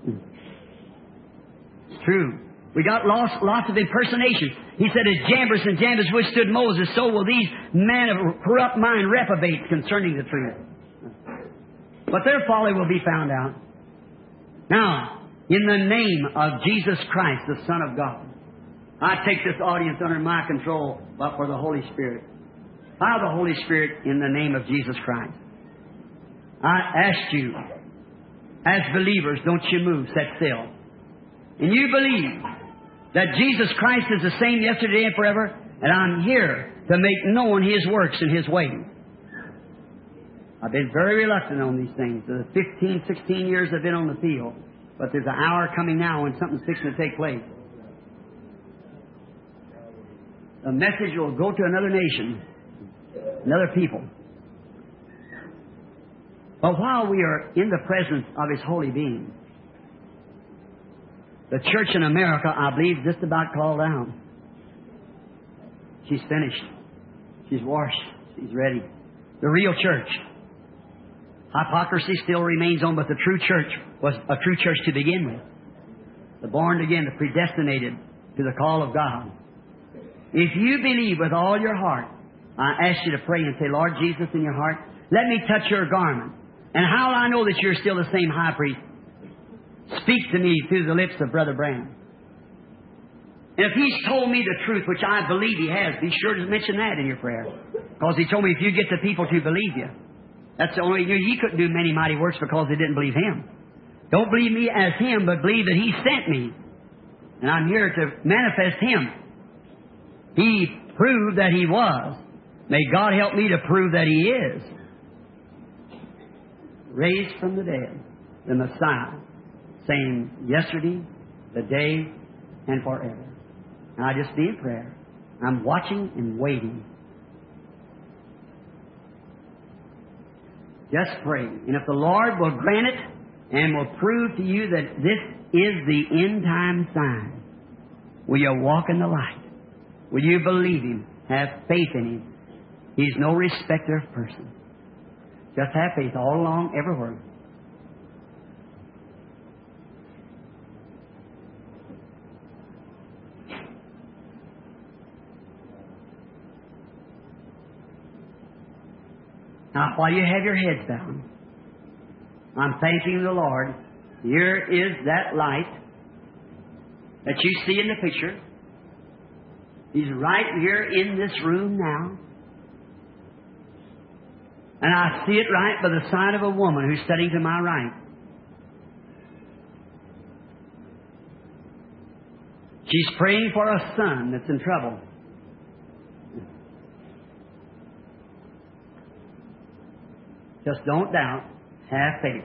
It's true. We got lots, lots of impersonations. He said, as Jambres and Jambres withstood Moses, so will these men of corrupt mind reprobate concerning the truth. But their folly will be found out. Now, in the name of Jesus Christ, the Son of God, I take this audience under my control, but for the Holy Spirit. By the Holy Spirit, in the name of Jesus Christ. I ask you, as believers, don't you move, sit still. And you believe that Jesus Christ is the same yesterday and forever, and I'm here to make known His works and His ways. I've been very reluctant on these things. The fifteen, sixteen years I've been on the field. But there's an hour coming now when something's fixing to take place. The message will go to another nation, another people. But while we are in the presence of His holy being, the church in America, I believe, just about called out. She's finished. She's washed. She's ready. The real church. Hypocrisy still remains on, but the true church was a true church to begin with. The born again, the predestinated to the call of God. If you believe with all your heart, I ask you to pray and say, Lord Jesus, in your heart, let me touch your garment. And how will I know that you're still the same high priest? Speak to me through the lips of Brother Branham. And if He's told me the truth, which I believe He has, be sure to mention that in your prayer. Because He told me if you get the people to believe you. That's the only, He couldn't do many mighty works because they didn't believe Him. Don't believe me as Him, but believe that He sent me. And I'm here to manifest Him. He proved that He was. May God help me to prove that He is. Raised from the dead, the Messiah, same yesterday, today, and forever. And I just be in prayer. I'm watching and waiting. Just pray. And if the Lord will grant it and will prove to you that this is the end time sign, will you walk in the light? Will you believe Him? Have faith in Him. He's no respecter of person. Just have faith all along, everywhere. Now, while you have your heads down, I'm thanking the Lord. Here is that light that you see in the picture. He's right here in this room now. And I see it right by the side of a woman who's sitting to my right. She's praying for a son that's in trouble. Just don't doubt. Have faith.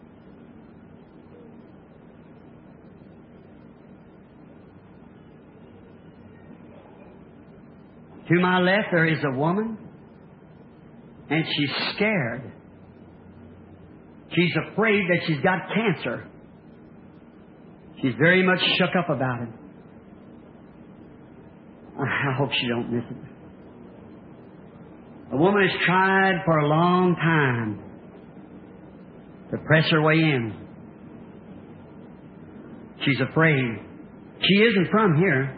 To my left there is a woman, and she's scared. She's afraid that she's got cancer. She's very much shook up about it. I hope she don't miss it. A woman has tried for a long time to press her way in. She's afraid. She isn't from here.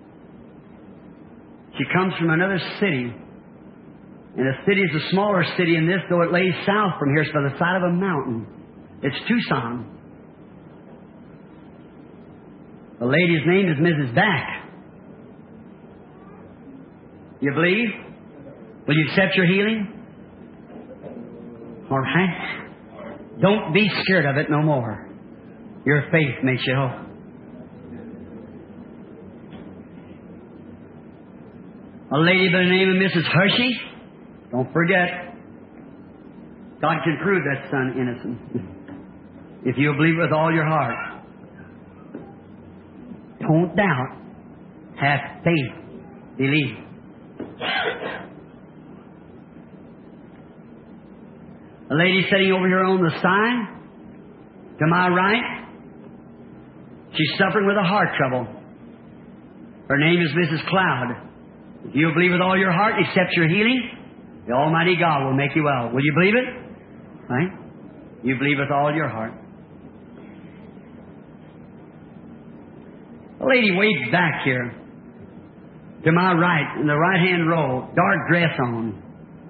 She comes from another city. And the city is a smaller city in this, though it lays south from here. It's by the side of a mountain. It's Tucson. The lady's name is Missus Back. You believe? Will you accept your healing? All right. Don't be scared of it no more. Your faith makes you whole. A lady by the name of Missus Hershey. Don't forget, God can prove that son innocent if you'll believe with all your heart. Don't doubt. Have faith. Believe. A lady sitting over here on the side, to my right, she's suffering with a heart trouble. Her name is Missus Cloud. If you'll believe with all your heart and accept your healing, the Almighty God will make you well. Will you believe it? Right? You believe with all your heart. A lady way back here, to my right, in the right-hand row, dark dress on.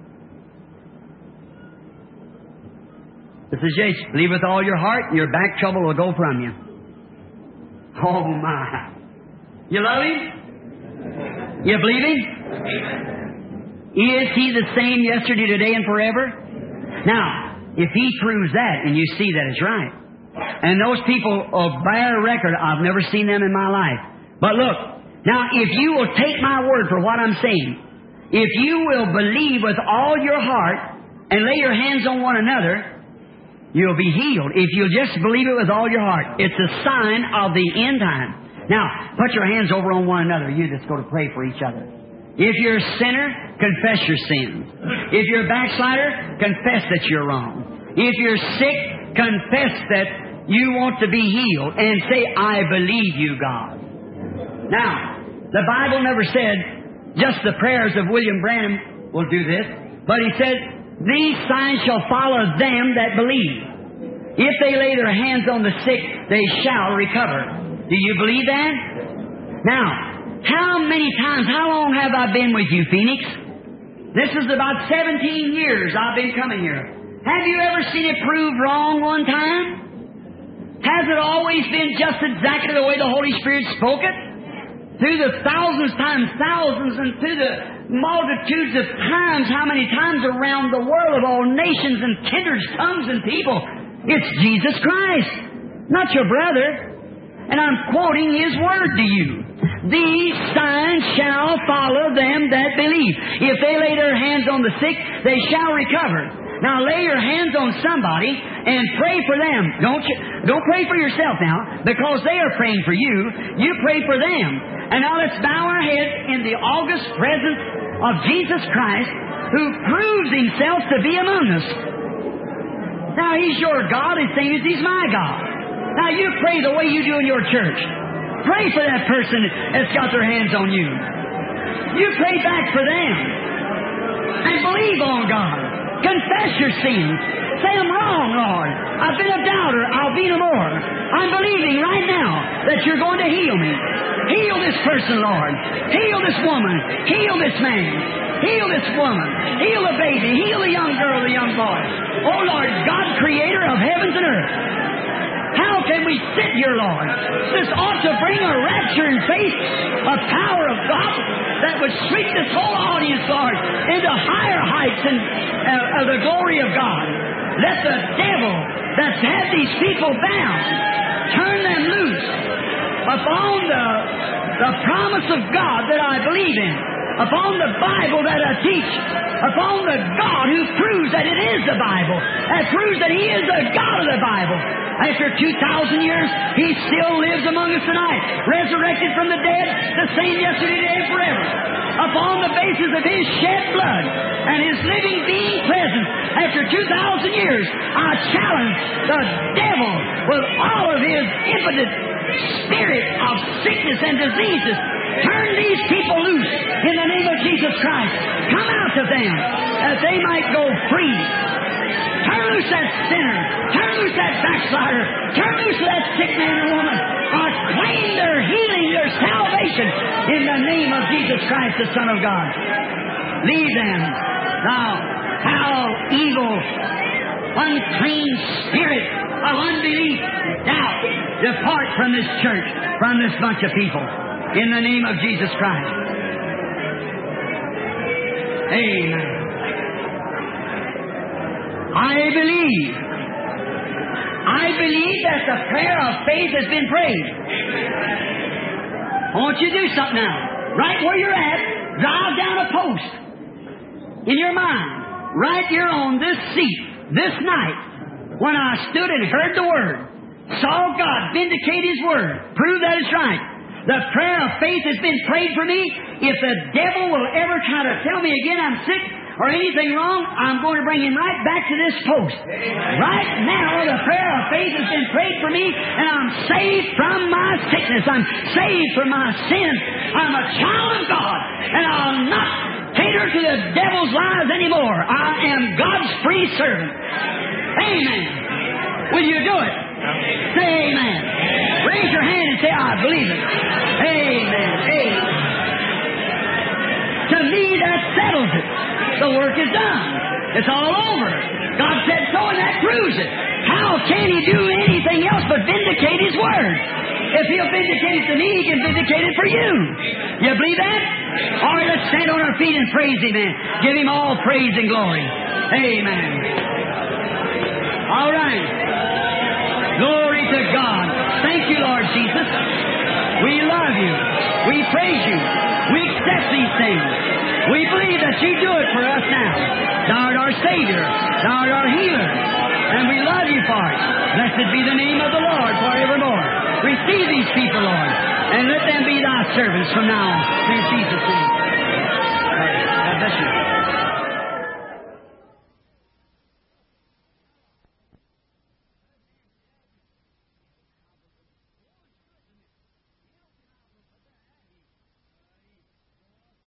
This is Jesus. Believe with all your heart, and your back trouble will go from you. Oh, my. You love Him? You believe Him? Is He the same yesterday, today, and forever? Now, if He proves that, and you see that it's right, and those people will bear record, I've never seen them in my life. But look, now if you will take my word for what I'm saying, if you will believe with all your heart and lay your hands on one another, you'll be healed. If you'll just believe it with all your heart. It's a sign of the end time. Now, put your hands over on one another. You just go to pray for each other. If you're a sinner, confess your sins. If you're a backslider, confess that you're wrong. If you're sick, confess that you want to be healed and say, I believe you, God. Now, the Bible never said just the prayers of William Branham will do this, but he said, these signs shall follow them that believe. If they lay their hands on the sick, they shall recover. Do you believe that? Now, how many times, how long have I been with you, Phoenix? This is about seventeen years I've been coming here. Have you ever seen it proved wrong one time? Has it always been just exactly the way the Holy Spirit spoke it? Through the thousands times thousands and through the multitudes of times, how many times around the world of all nations and kindreds, tongues and people, it's Jesus Christ. not your brother. And I'm quoting His Word to you. These signs shall follow them that believe. If they lay their hands on the sick, they shall recover. Now lay your hands on somebody and pray for them. Don't you, don't pray for yourself now, because they are praying for you. You pray for them. And now let's bow our heads in the august presence of Jesus Christ, who proves Himself to be among us. Now He's your God, the same as He's my God. Now you pray the way you do in your church. Pray for that person that's got their hands on you. You pray back for them. And believe on God. Confess your sins. Say, I'm wrong, Lord. I've been a doubter. I'll be no more. I'm believing right now that You're going to heal me. Heal this person, Lord. Heal this woman. Heal this man. Heal this woman. Heal the baby. Heal the young girl, the young boy. Oh, Lord, God, creator of heavens and earth. How can we sit here, Lord? This ought to bring a rapture in faith, a power of God that would sweep this whole audience, Lord, into higher heights and uh, of the glory of God. Let the devil that's had these people bound turn them loose upon the, the promise of God that I believe in, upon the Bible that I teach, upon the God who proves that it is the Bible, that proves that He is the God of the Bible. After two thousand years, He still lives among us tonight, resurrected from the dead, the same yesterday, today, and forever. Upon the basis of His shed blood and His living being present, after two thousand years, I challenge the devil with all of his impotent spirit of sickness and diseases. Turn these people loose in the name of Jesus Christ. Come out to them that they might go free. Turn loose that sinner. Turn loose that backslider. Turn loose that sick man or woman. Or claim their healing, their salvation in the name of Jesus Christ, the Son of God. Leave them. Now, foul, evil, unclean spirit of unbelief, doubt, depart from this church, from this bunch of people. In the name of Jesus Christ. Amen. I believe. I believe that the prayer of faith has been prayed. I want you to do something now. Right where you're at, drive down a post in your mind. Right here on this seat, this night, when I stood and heard the Word, saw God vindicate His Word, prove that it's right. The prayer of faith has been prayed for me. If the devil will ever try to tell me again I'm sick or anything wrong, I'm going to bring him right back to this post. Right now, the prayer of faith has been prayed for me, and I'm saved from my sickness. I'm saved from my sins. I'm a child of God, and I'll not cater to the devil's lies anymore. I am God's free servant. Amen. Will you do it? Say amen. Raise your hand and say, I believe it. Amen. Amen. To me, that settles it. The work is done. It's all over. God said so, and that proves it. How can He do anything else but vindicate His Word? If He'll vindicate it to me, He can vindicate it for you. You believe that? All right, let's stand on our feet and praise Him then. Give Him all praise and glory. Amen. All right. Glory to God. Thank you, Lord Jesus. We love You. We praise You. We accept these things. We believe that You do it for us now. Thou art our Savior. Thou art our healer. And we love You for it. Blessed be the name of the Lord forevermore. Receive these people, Lord, and let them be Thy servants from now on. In Jesus' name. God bless you.